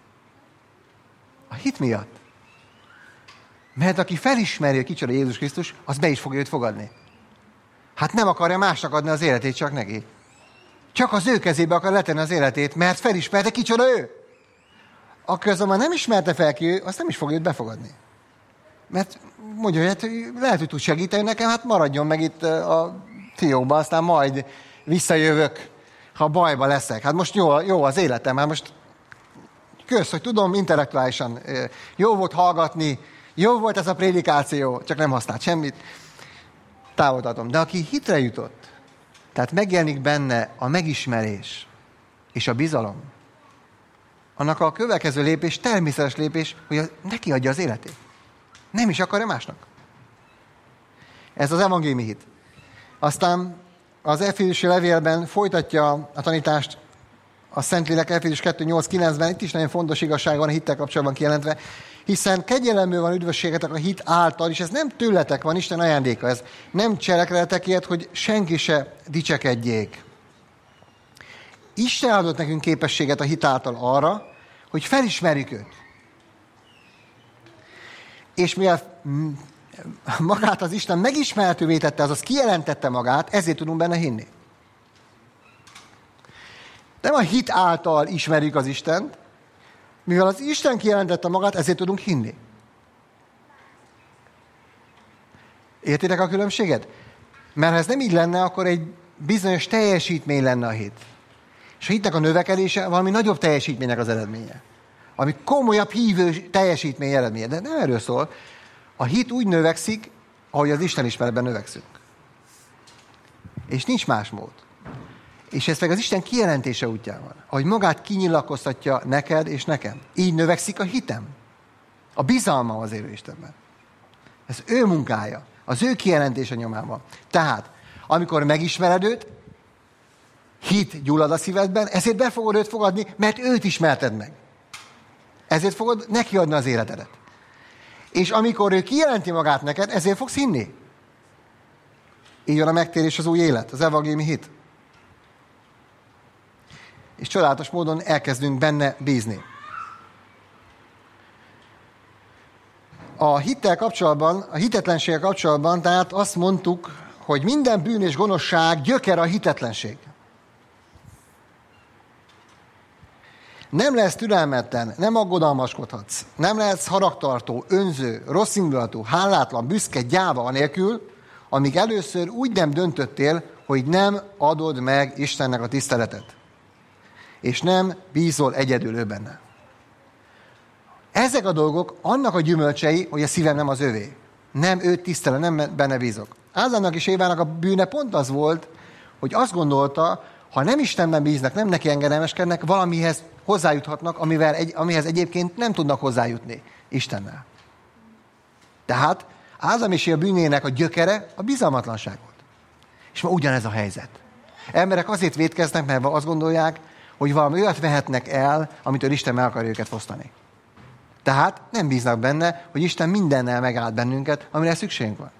A hit miatt. Mert aki felismeri, hogy kicsoda Jézus Krisztus, az be is fogja őt fogadni. Hát nem akarja másnak adni az életét, csak neki. Csak az ő kezébe akar letenni az életét, mert felismerte, kicsoda ő. Akkor azonban nem ismerte fel ki ő, azt nem is fogja őt befogadni. Mert mondja, hogy hát lehet, hogy tud segíteni nekem, hát maradjon meg itt a fiókban, aztán majd visszajövök, ha bajba leszek. Hát most jó, jó az életem, hát most kösz, hogy tudom, intellektuálisan jó volt hallgatni, jó volt ez a prédikáció, csak nem használt semmit. Távoltatom. De aki hitre jutott, tehát megjelenik benne a megismerés és a bizalom, annak a következő lépés, természetes lépés, hogy neki adja az életét. Nem is akarja másnak. Ez az evangéliumi hit. Aztán az Efézusi levélben folytatja a tanítást a Szentlélek Efézus kettő nyolc kilencben, itt is nagyon fontos igazság van a hittel kapcsolatban kijelentve, hiszen kegyelemből van üdvösségetek a hit által, és ez nem tőletek van, Isten ajándéka, ez nem cselekedetekért, hogy senki se dicsekedjék. Isten adott nekünk képességet a hit által arra, hogy felismerjük őt. És mivel magát az Isten megismerhetővé tette, azaz kijelentette magát, ezért tudunk benne hinni. Nem a hit által ismerjük az Istent, mivel az Isten kijelentette magát, ezért tudunk hinni. Értitek a különbséget? Mert ha ez nem így lenne, akkor egy bizonyos teljesítmény lenne a hit. És a hitnek a növekedése valami nagyobb teljesítménynek az eredménye. Ami komolyabb hívő teljesítmény eredménye. De nem erről szól. A hit úgy növekszik, ahogy az Isten ismeretben növekszünk. És nincs más mód. És ez meg az Isten kijelentése útján van. Ahogy magát kinyilatkoztatja neked és nekem. Így növekszik a hitem. A bizalmam az élő Istenben. Ez ő munkája. Az ő kijelentése nyomában. Tehát, amikor megismered őt, hit gyullad a szívedben, ezért be fogod őt fogadni, mert őt ismerted meg. Ezért fogod neki adni az életedet. És amikor ő kijelenti magát neked, ezért fogsz hinni. Így van a megtérés, az új élet, az evangéliumi hit. És csodálatos módon elkezdünk benne bízni. A hittel kapcsolatban, a hitetlenséggel kapcsolatban, tehát azt mondtuk, hogy minden bűn és gonoszság gyökere a hitetlenség. Nem lesz türelmetlen, nem aggodalmaskodhatsz, nem lehetsz haragtartó, önző, rosszindulatú, hálátlan, büszke, gyáva anélkül, amíg először úgy nem döntöttél, hogy nem adod meg Istennek a tiszteletet. És nem bízol egyedül ő benne. Ezek a dolgok annak a gyümölcsei, hogy a szívem nem az övé. Nem őt tisztelem, nem benne bízok. Ádámnak és Évának a bűne pont az volt, hogy azt gondolta, ha nem Istenben bíznak, nem neki engedelmeskednek, valamihez hozzájuthatnak, amivel egy, amihez egyébként nem tudnak hozzájutni Istennel. Tehát Ádám és Éva bűnének a gyökere a bizalmatlanság volt. És ma ugyanez a helyzet. Emberek azért vétkeznek, mert azt gondolják, hogy valami olyat vehetnek el, amitől Isten meg akarja őket fosztani. Tehát nem bíznak benne, hogy Isten mindennel megáld bennünket, amire szükségünk van.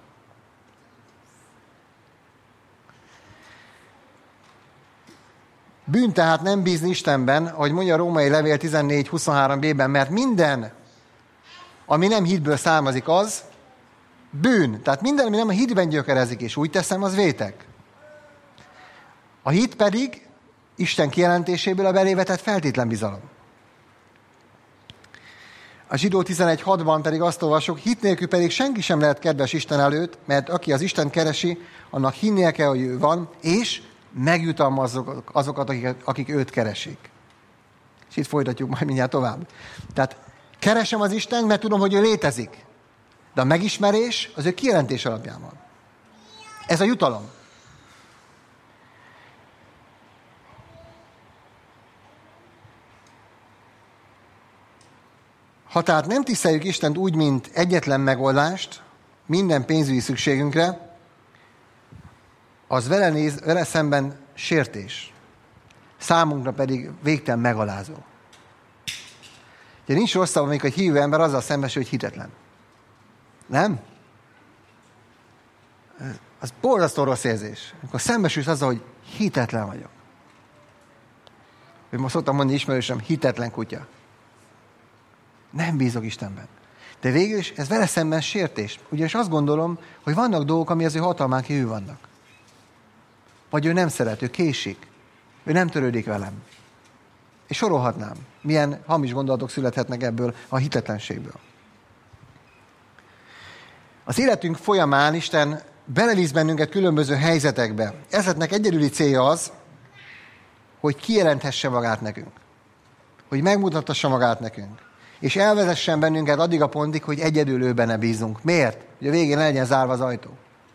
Bűn tehát nem bízni Istenben, ahogy mondja a Római Levél tizennégy huszonhárom b-ben, mert minden, ami nem hitből származik, az bűn. Tehát minden, ami nem a hitben gyökerezik, és úgy teszem, az vétek. A hit pedig Isten kijelentéséből a belé vetett feltétlen bizalom. A Zsidó tizenegy hatban pedig azt olvasok, hit nélkül pedig senki sem lehet kedves Isten előtt, mert aki az Isten keresi, annak hinnie kell, hogy ő van, és megjutalmazzuk azokat, akik, akik őt keresik. És itt folytatjuk majd mindjárt tovább. Tehát keresem az Istent, mert tudom, hogy ő létezik. De a megismerés az ő kijelentés alapján van. Ez a jutalom. Ha tehát nem tiszteljük Istent úgy, mint egyetlen megoldást minden pénzügyi szükségünkre, az vele, néz, vele szemben sértés. Számunkra pedig végtelen megalázó. Ugye nincs rosszabb, amikor egy hívő ember azzal szembesül, hogy hitetlen. Nem? Az borzasztó rossz érzés. Amikor szembesülsz azzal, hogy hitetlen vagyok. Hogy most szoktam mondani ismerősöm, hitetlen kutya. Nem bízok Istenben. De végül is ez vele szemben sértés. Ugyanis azt gondolom, hogy vannak dolgok, ami az ő hatalmán kívül vannak. Vagy ő nem szeret, ő késik. Ő nem törődik velem. És sorolhatnám, milyen hamis gondolatok születhetnek ebből a hitetlenségből. Az életünk folyamán Isten belevisz bennünket különböző helyzetekbe. Ezeknek egyedüli célja az, hogy kijelenthesse magát nekünk. Hogy megmutathassa magát nekünk. És elvezessen bennünket addig a pontig, hogy egyedül ő benne bízunk. Miért? Hogy a végén legyen zárva az ajtó.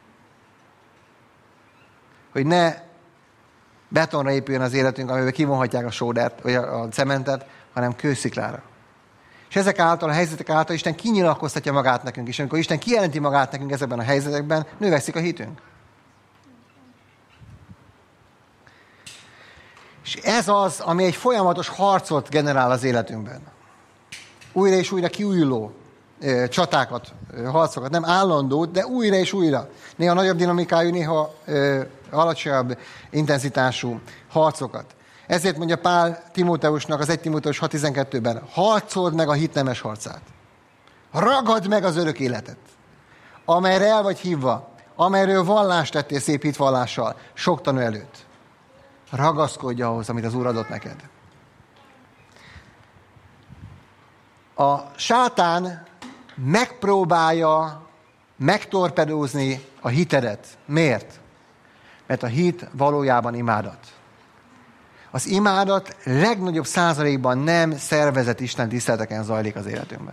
Hogy ne betonra épüljön az életünk, amiben kivonhatják a sódert, vagy a cementet, hanem kősziklára. És ezek által, a helyzetek által Isten kinyilatkoztatja magát nekünk, és amikor Isten kijelenti magát nekünk ezekben a helyzetekben, növekszik a hitünk. És ez az, ami egy folyamatos harcot generál az életünkben. Újra és újra kiújuló ö, csatákat, ö, harcokat, nem állandó, de újra és újra. Néha nagyobb dinamikájú, néha ö, alacsonyabb intenzitású harcokat. Ezért mondja Pál Timóteusnak az egy Timóteus hat tizenkettőben, harcold meg a hit nemes harcát. Ragadd meg az örök életet, amelyre el vagy hívva, amelyről vallást tettél szép hitvallással, sok tanú előtt. Ragaszkodj ahhoz, amit az Úr adott neked. A sátán megpróbálja megtorpedózni a hitedet. Miért? Mert a hit valójában imádat. Az imádat legnagyobb százalékban nem szervezett Isten tiszteleteken zajlik az életünkben.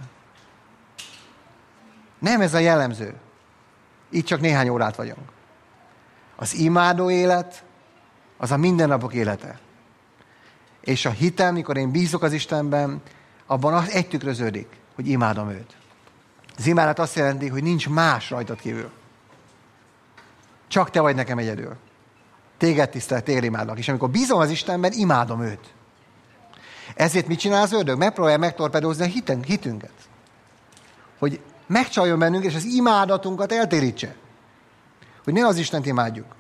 Nem ez a jellemző. Itt csak néhány órát vagyunk. Az imádó élet, az a mindennapok élete. És a hitem, mikor én bízok az Istenben, abban az egy tükröződik, hogy imádom őt. Az imádat azt jelenti, hogy nincs más rajtad kívül. Csak te vagy nekem egyedül. Téged tisztelek, téged imádlak. És amikor bízom az Istenben, imádom őt. Ezért mit csinál az ördög? Megpróbálja megtorpedózni a hiten, hitünket. Hogy megcsaljon bennünk, és az imádatunkat eltérítse. Hogy ne az Istent imádjuk.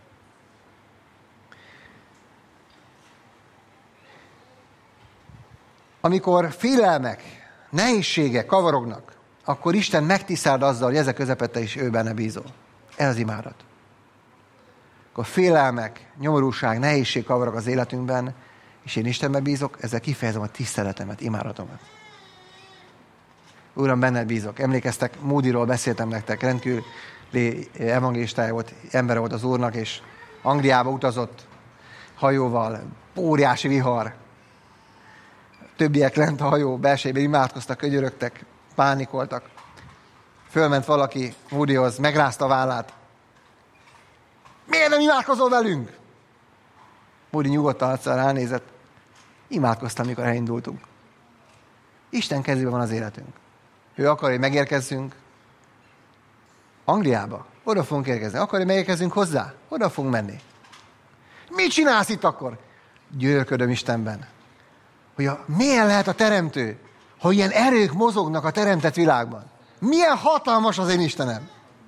Amikor félelmek, nehézségek kavarognak, akkor Isten megtisztáld azzal, hogy ezek közepette is ő benne bízol. Ez az imádat. Akkor félelmek, nyomorúság, nehézség kavarog az életünkben, és én Istenben bízok, ezzel kifejezem a tiszteletemet, imádatomat. Uram, benned bízok. Emlékeztek, Moodyról beszéltem nektek, rendkívüli evangélistája volt, ember volt az Úrnak, és Angliába utazott hajóval, óriási vihar. Többiek lent a hajó belsejében imádkoztak, könyörögtek, pánikoltak. Fölment valaki Moodyhoz, megrázta a vállát. Miért nem imádkozol velünk? Moody nyugodtan arccal ránézett. Imádkoztam, mikor elindultunk. Isten kezében van az életünk. Ő akar, hogy megérkezzünk Angliába. Oda fogunk érkezni. Akar, hogy megérkezzünk hozzá? Oda fogunk menni. Mit csinálsz itt akkor? Gyönyörködöm Istenben. Hogy a, milyen lehet a teremtő, hogy ilyen erők mozognak a teremtett világban. Milyen hatalmas az én Istenem.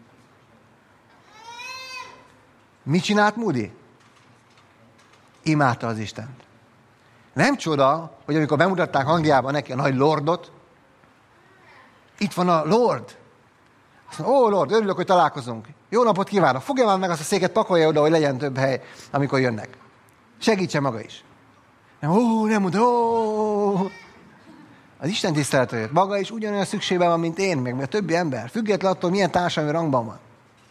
Mit csinált Moody? Imádta az Istent. Nem csoda, hogy amikor bemutatták Angliában neki a nagy lordot, itt van a lord. Azt mondja, ó, lord, örülök, hogy találkozunk. Jó napot kívánok. Fogja már meg azt a széket, pakolja oda, hogy legyen több hely, amikor jönnek. Segítsen maga is. Nem, ó, nem mondta, ó. Az Isten tiszteletről maga is ugyanolyan szükségben van, mint én, meg a többi ember. Függetlenül attól, milyen társadalmi rangban van.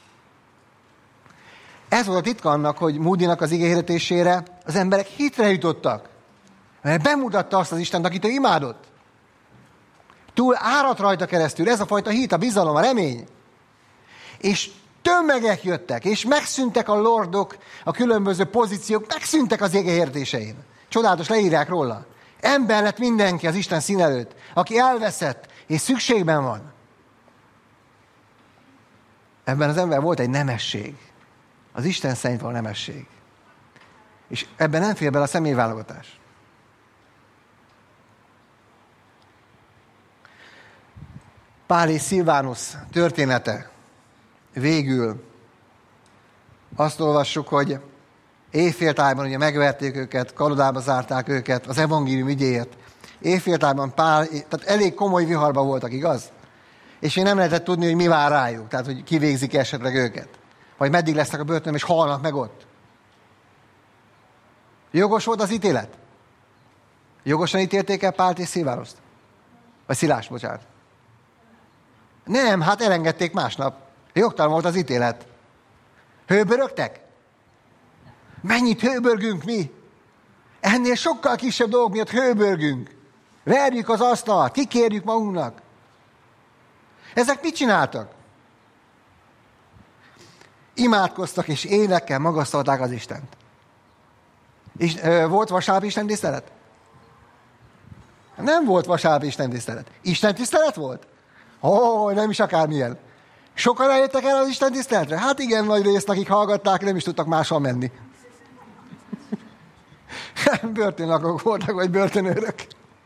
Ez volt a titka annak, hogy Moodynak az igéhirdetésére az emberek hitre jutottak. Mert bemutatta azt az Istent, akit ő imádott. Túl áradt rajta keresztül ez a fajta hit, a bizalom, a remény. És tömegek jöttek, és megszűntek a lordok, a különböző pozíciók, megszűntek az igéhirdetésein. Csodálatos, leírják róla. Ember lett mindenki az Isten szín előtt, aki elveszett és szükségben van. Ebben az ember volt egy nemesség. Az Isten szerint van nemesség. És ebben nem fér bele a személyválogatás. Pál és Szilvánusz története végül azt olvassuk, hogy éjféltájban ugye megverték őket, kalodába zárták őket az evangélium ügyéért. Éjféltájban Pál, tehát elég komoly viharban voltak, igaz? És én nem lehetett tudni, hogy mi vár rájuk, tehát hogy kivégzik esetleg őket. Vagy meddig lesznek a börtönben, és halnak meg ott. Jogos volt az ítélet? Jogosan ítélték el Pált és Szilvánuszt? Vagy Szilást, bocsánat. Nem, hát elengedték másnap. Jogtalan volt az ítélet. Hőbörögtek? Mennyit hőbörgünk mi? Ennél sokkal kisebb dolgok miatt hőbörgünk. Verjük az asztalt, kikérjük magunknak. Ezek mit csináltak? Imádkoztak és énekkel magasztalták az Istent. És ö, volt vasárnapi Isten tisztelet? Nem volt vasárnapi Isten tisztelet. Isten tisztelet volt? Ó, nem is akármilyen. Sokan eljöttek el az Isten tiszteletre? Hát igen, nagy részt, akik hallgatták, nem is tudtak máshol menni. Börtönlakók voltak, vagy börtönőrök.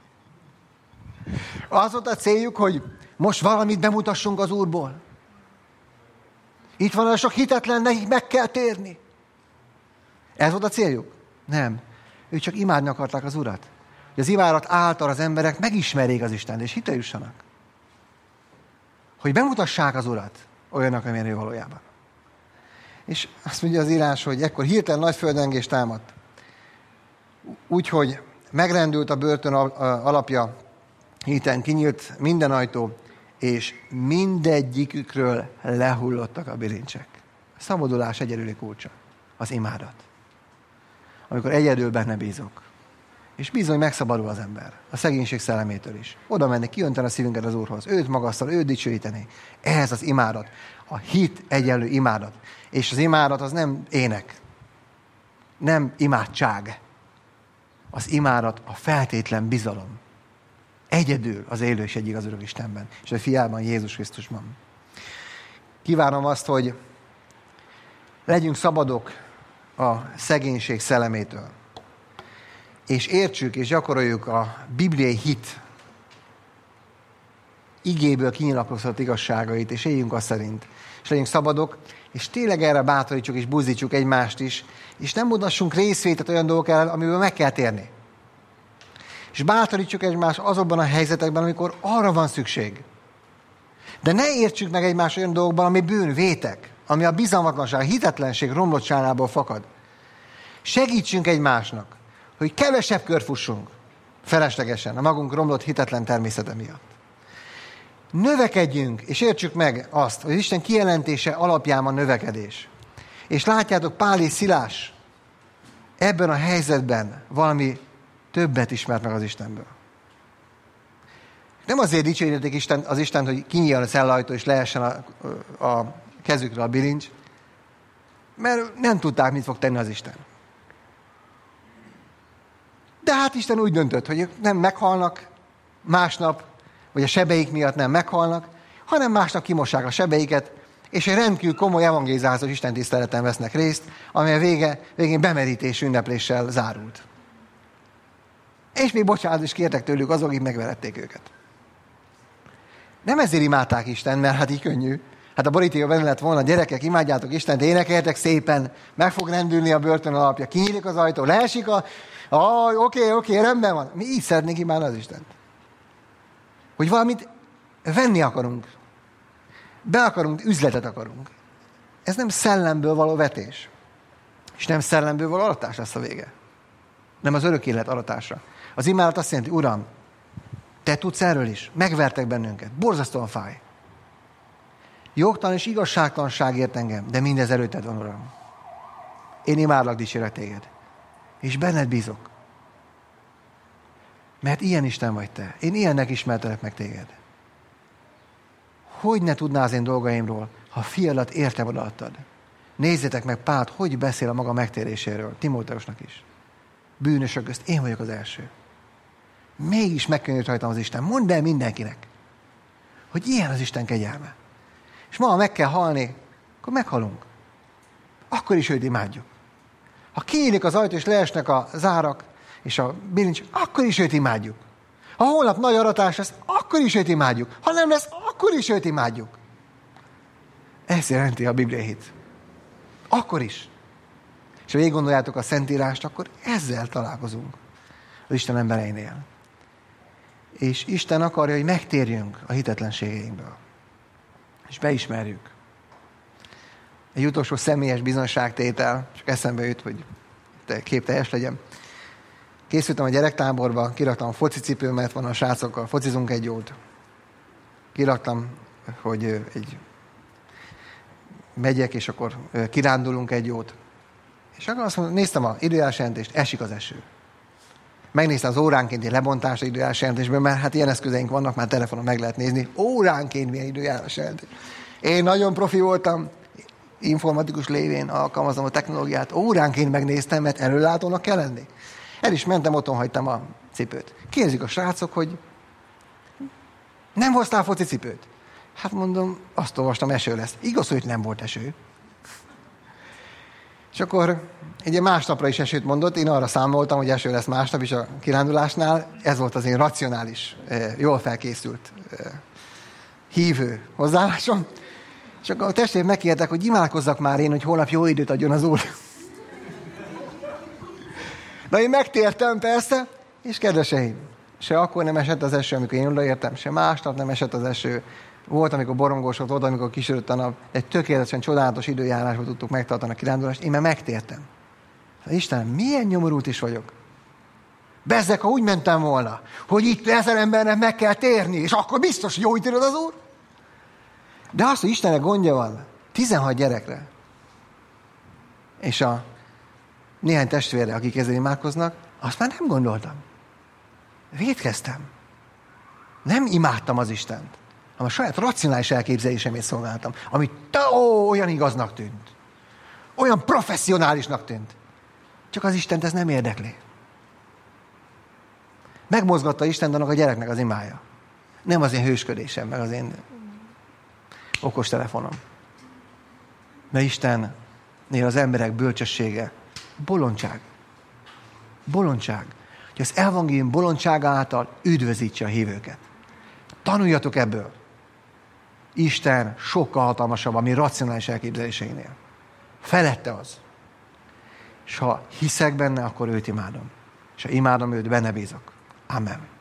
Az volt a céljuk, hogy most valamit bemutassunk az Úrból. Itt van a sok hitetlen, nekik meg kell térni. Ez volt a céljuk? Nem. Ők csak imádni akarták az Urat. Hogy az imádat által az emberek megismerjék az Istent, és hitre jussanak. Hogy bemutassák az Urat olyannak, amilyen ő valójában. És azt mondja az írás, hogy ekkor hirtelen nagy földrengés támadt. Úgyhogy megrendült a börtön alapja, hirtelen kinyílt minden ajtó, és mindegyikükről lehullottak a bilincsek. A szabadulás egyedüli kulcsa, az imádat. Amikor egyedül benne bízok. És bizony megszabadul az ember, a szegénység szellemétől is. Oda menni, kiönteni a szívünket az Úrhoz, őt magasztal, őt dicsőíteni. Ez az imádat, a hit egyenlő imádat. És az imádat az nem ének, nem imádság. Az imádat a feltétlen bizalom. Egyedül az élő és egy igaz örök Istenben, és a fiában, Jézus Krisztusban. Kívánom azt, hogy legyünk szabadok a szegénység szellemétől, és értsük és gyakoroljuk a bibliai hit igéből kinyilatkozott igazságait, és éljünk azt szerint. És legyünk szabadok, és tényleg erre bátorítsuk és buzdítsuk egymást is, és nem mutassunk részvétet olyan dolgok ellen, amiből meg kell térni. És bátorítsuk egymást azokban a helyzetekben, amikor arra van szükség. De ne értsük meg egymást olyan dolgokban, ami bűn, vétek, ami a bizalmatlanság, a hitetlenség romlottságából fakad. Segítsünk egymásnak, hogy kevesebb kör fussunk feleslegesen a magunk romlott hitetlen természete miatt. Növekedjünk, és értsük meg azt, hogy Isten kijelentése alapján a növekedés. És látjátok, Pál és Szilás ebben a helyzetben valami többet ismert meg az Istenből. Nem azért dicsérjétek Isten, az Isten, hogy kinyíljon a szellajtó, és lehessen a, a kezükre a bilincs, mert nem tudták, mit fog tenni az Isten. De hát Isten úgy döntött, hogy ők nem meghalnak másnap, vagy a sebeik miatt nem meghalnak, hanem másnap kimossák a sebeiket, és egy rendkívül komoly evangélizációs istentiszteleten vesznek részt, amely a vége, végén bemerítés ünnepléssel zárult. És még bocsánat is kértek tőlük azok, akik megverették őket. Nem ezért imádták Isten, mert hát így könnyű. Hát a borítékban benne lett volna, gyerekek, imádjátok Istent, énekeljetek szépen, meg fog rendülni a börtön alapja, kinyílik az ajtó, leesik a... Ah, oké, okay, oké, okay, rendben van. Mi így szeretnénk imádni az Istent. Hogy valamit venni akarunk. Be akarunk, üzletet akarunk. Ez nem szellemből való vetés. És nem szellemből való aratás lesz a vége. Nem az örök élet aratása. Az imádat azt jelenti, Uram, te tudsz erről is. Megvertek bennünket. Borzasztóan fáj. Jogtalan és igazságtalanság ért engem, de mindez előtted van, Uram. Én imádlak, dicsérlek téged. És benned bízok. Mert ilyen Isten vagy te. Én ilyennek ismertelek meg téged. Hogy ne tudná az én dolgaimról, ha fiadat értem odaadtad? Nézzétek meg Pált, hogy beszél a maga megtéréséről, Timóteusnak is. Bűnösök közt én vagyok az első. Mégis megkönnyült rajtam az Isten. Mondd el mindenkinek, hogy ilyen az Isten kegyelme. És ma, ha meg kell halni, akkor meghalunk. Akkor is őt imádjuk. Ha kinyílik az ajtó, és leesnek a zárak, és a bilincs, akkor is őt imádjuk. Ha holnap nagy aratás lesz, akkor is őt imádjuk. Ha nem lesz, akkor is őt imádjuk. Ez jelenti a Biblia hit. Akkor is. És ha végig gondoljátok a Szentírást, akkor ezzel találkozunk az Isten embereinél. És Isten akarja, hogy megtérjünk a hitetlenségeinkből. És beismerjük. Egy utolsó személyes bizonyságtétel, csak eszembe jut, hogy képteljes legyen. Készültem a gyerektáborba, kiraktam a focicipőmet, van a srácokkal, focizunk egy jót. Kiraktam, hogy egy megyek, és akkor kirándulunk egy jót. És akkor azt mondom, néztem az időjárás jelentést, esik az eső. Megnéztem az óránkénti lebontást az időjárás jelentésből, mert hát ilyen eszközeink vannak, már telefonon meg lehet nézni. Óránként milyen időjárás jelentés. Én nagyon profi voltam, informatikus lévén alkalmazom a technológiát. Óránként megnéztem, mert előlátónak kell lenni. El is mentem, otthon hagytam a cipőt. Kérdezik a srácok, hogy nem hoztál focicipőt? Hát mondom, azt olvastam, eső lesz. Igaz, hogy nem volt eső. És akkor egy másnapra is esőt mondott, én arra számoltam, hogy eső lesz másnap is a kirándulásnál. Ez volt az én racionális, jól felkészült hívő hozzáállásom. És akkor a testvér megkértek, hogy imádkozzak már én, hogy holnap jó időt adjon az Úr. Na én megtértem persze, és kedveseim, se akkor nem esett az eső, amikor én odaértem, se másnap nem esett az eső. Volt, amikor borongós volt, oda, amikor kisütött a nap. Egy tökéletesen csodálatos időjárásban tudtuk megtartani a kirándulást. Én már megtértem. Istenem, milyen nyomorult is vagyok. Bezzeg, ha úgy mentem volna, hogy itt ezer embernek meg kell térni, és akkor biztos jó időt az Úr. De azt, hogy Istennek gondja van, tizenhat gyerekre, és a néhány testvérre, akik ezzel imádkoznak, azt már nem gondoltam. Vétkeztem. Nem imádtam az Istent, hanem a saját racionális elképzelésemét szolgáltam, ami ó, olyan igaznak tűnt. Olyan professzionálisnak tűnt. Csak az Istent ez nem érdekli. Megmozgatta Istent annak a gyereknek az imája. Nem az én hősködésem, meg az én okostelefonom. Mert Istennél az emberek bölcsessége bolondság. Bolondság. Hogy az evangélium bolondsága által üdvözítse a hívőket. Tanuljatok ebből. Isten sokkal hatalmasabb a mi racionális elképzeléseinél. Felette az. És ha hiszek benne, akkor őt imádom. És ha imádom őt, benne bízok. Amen.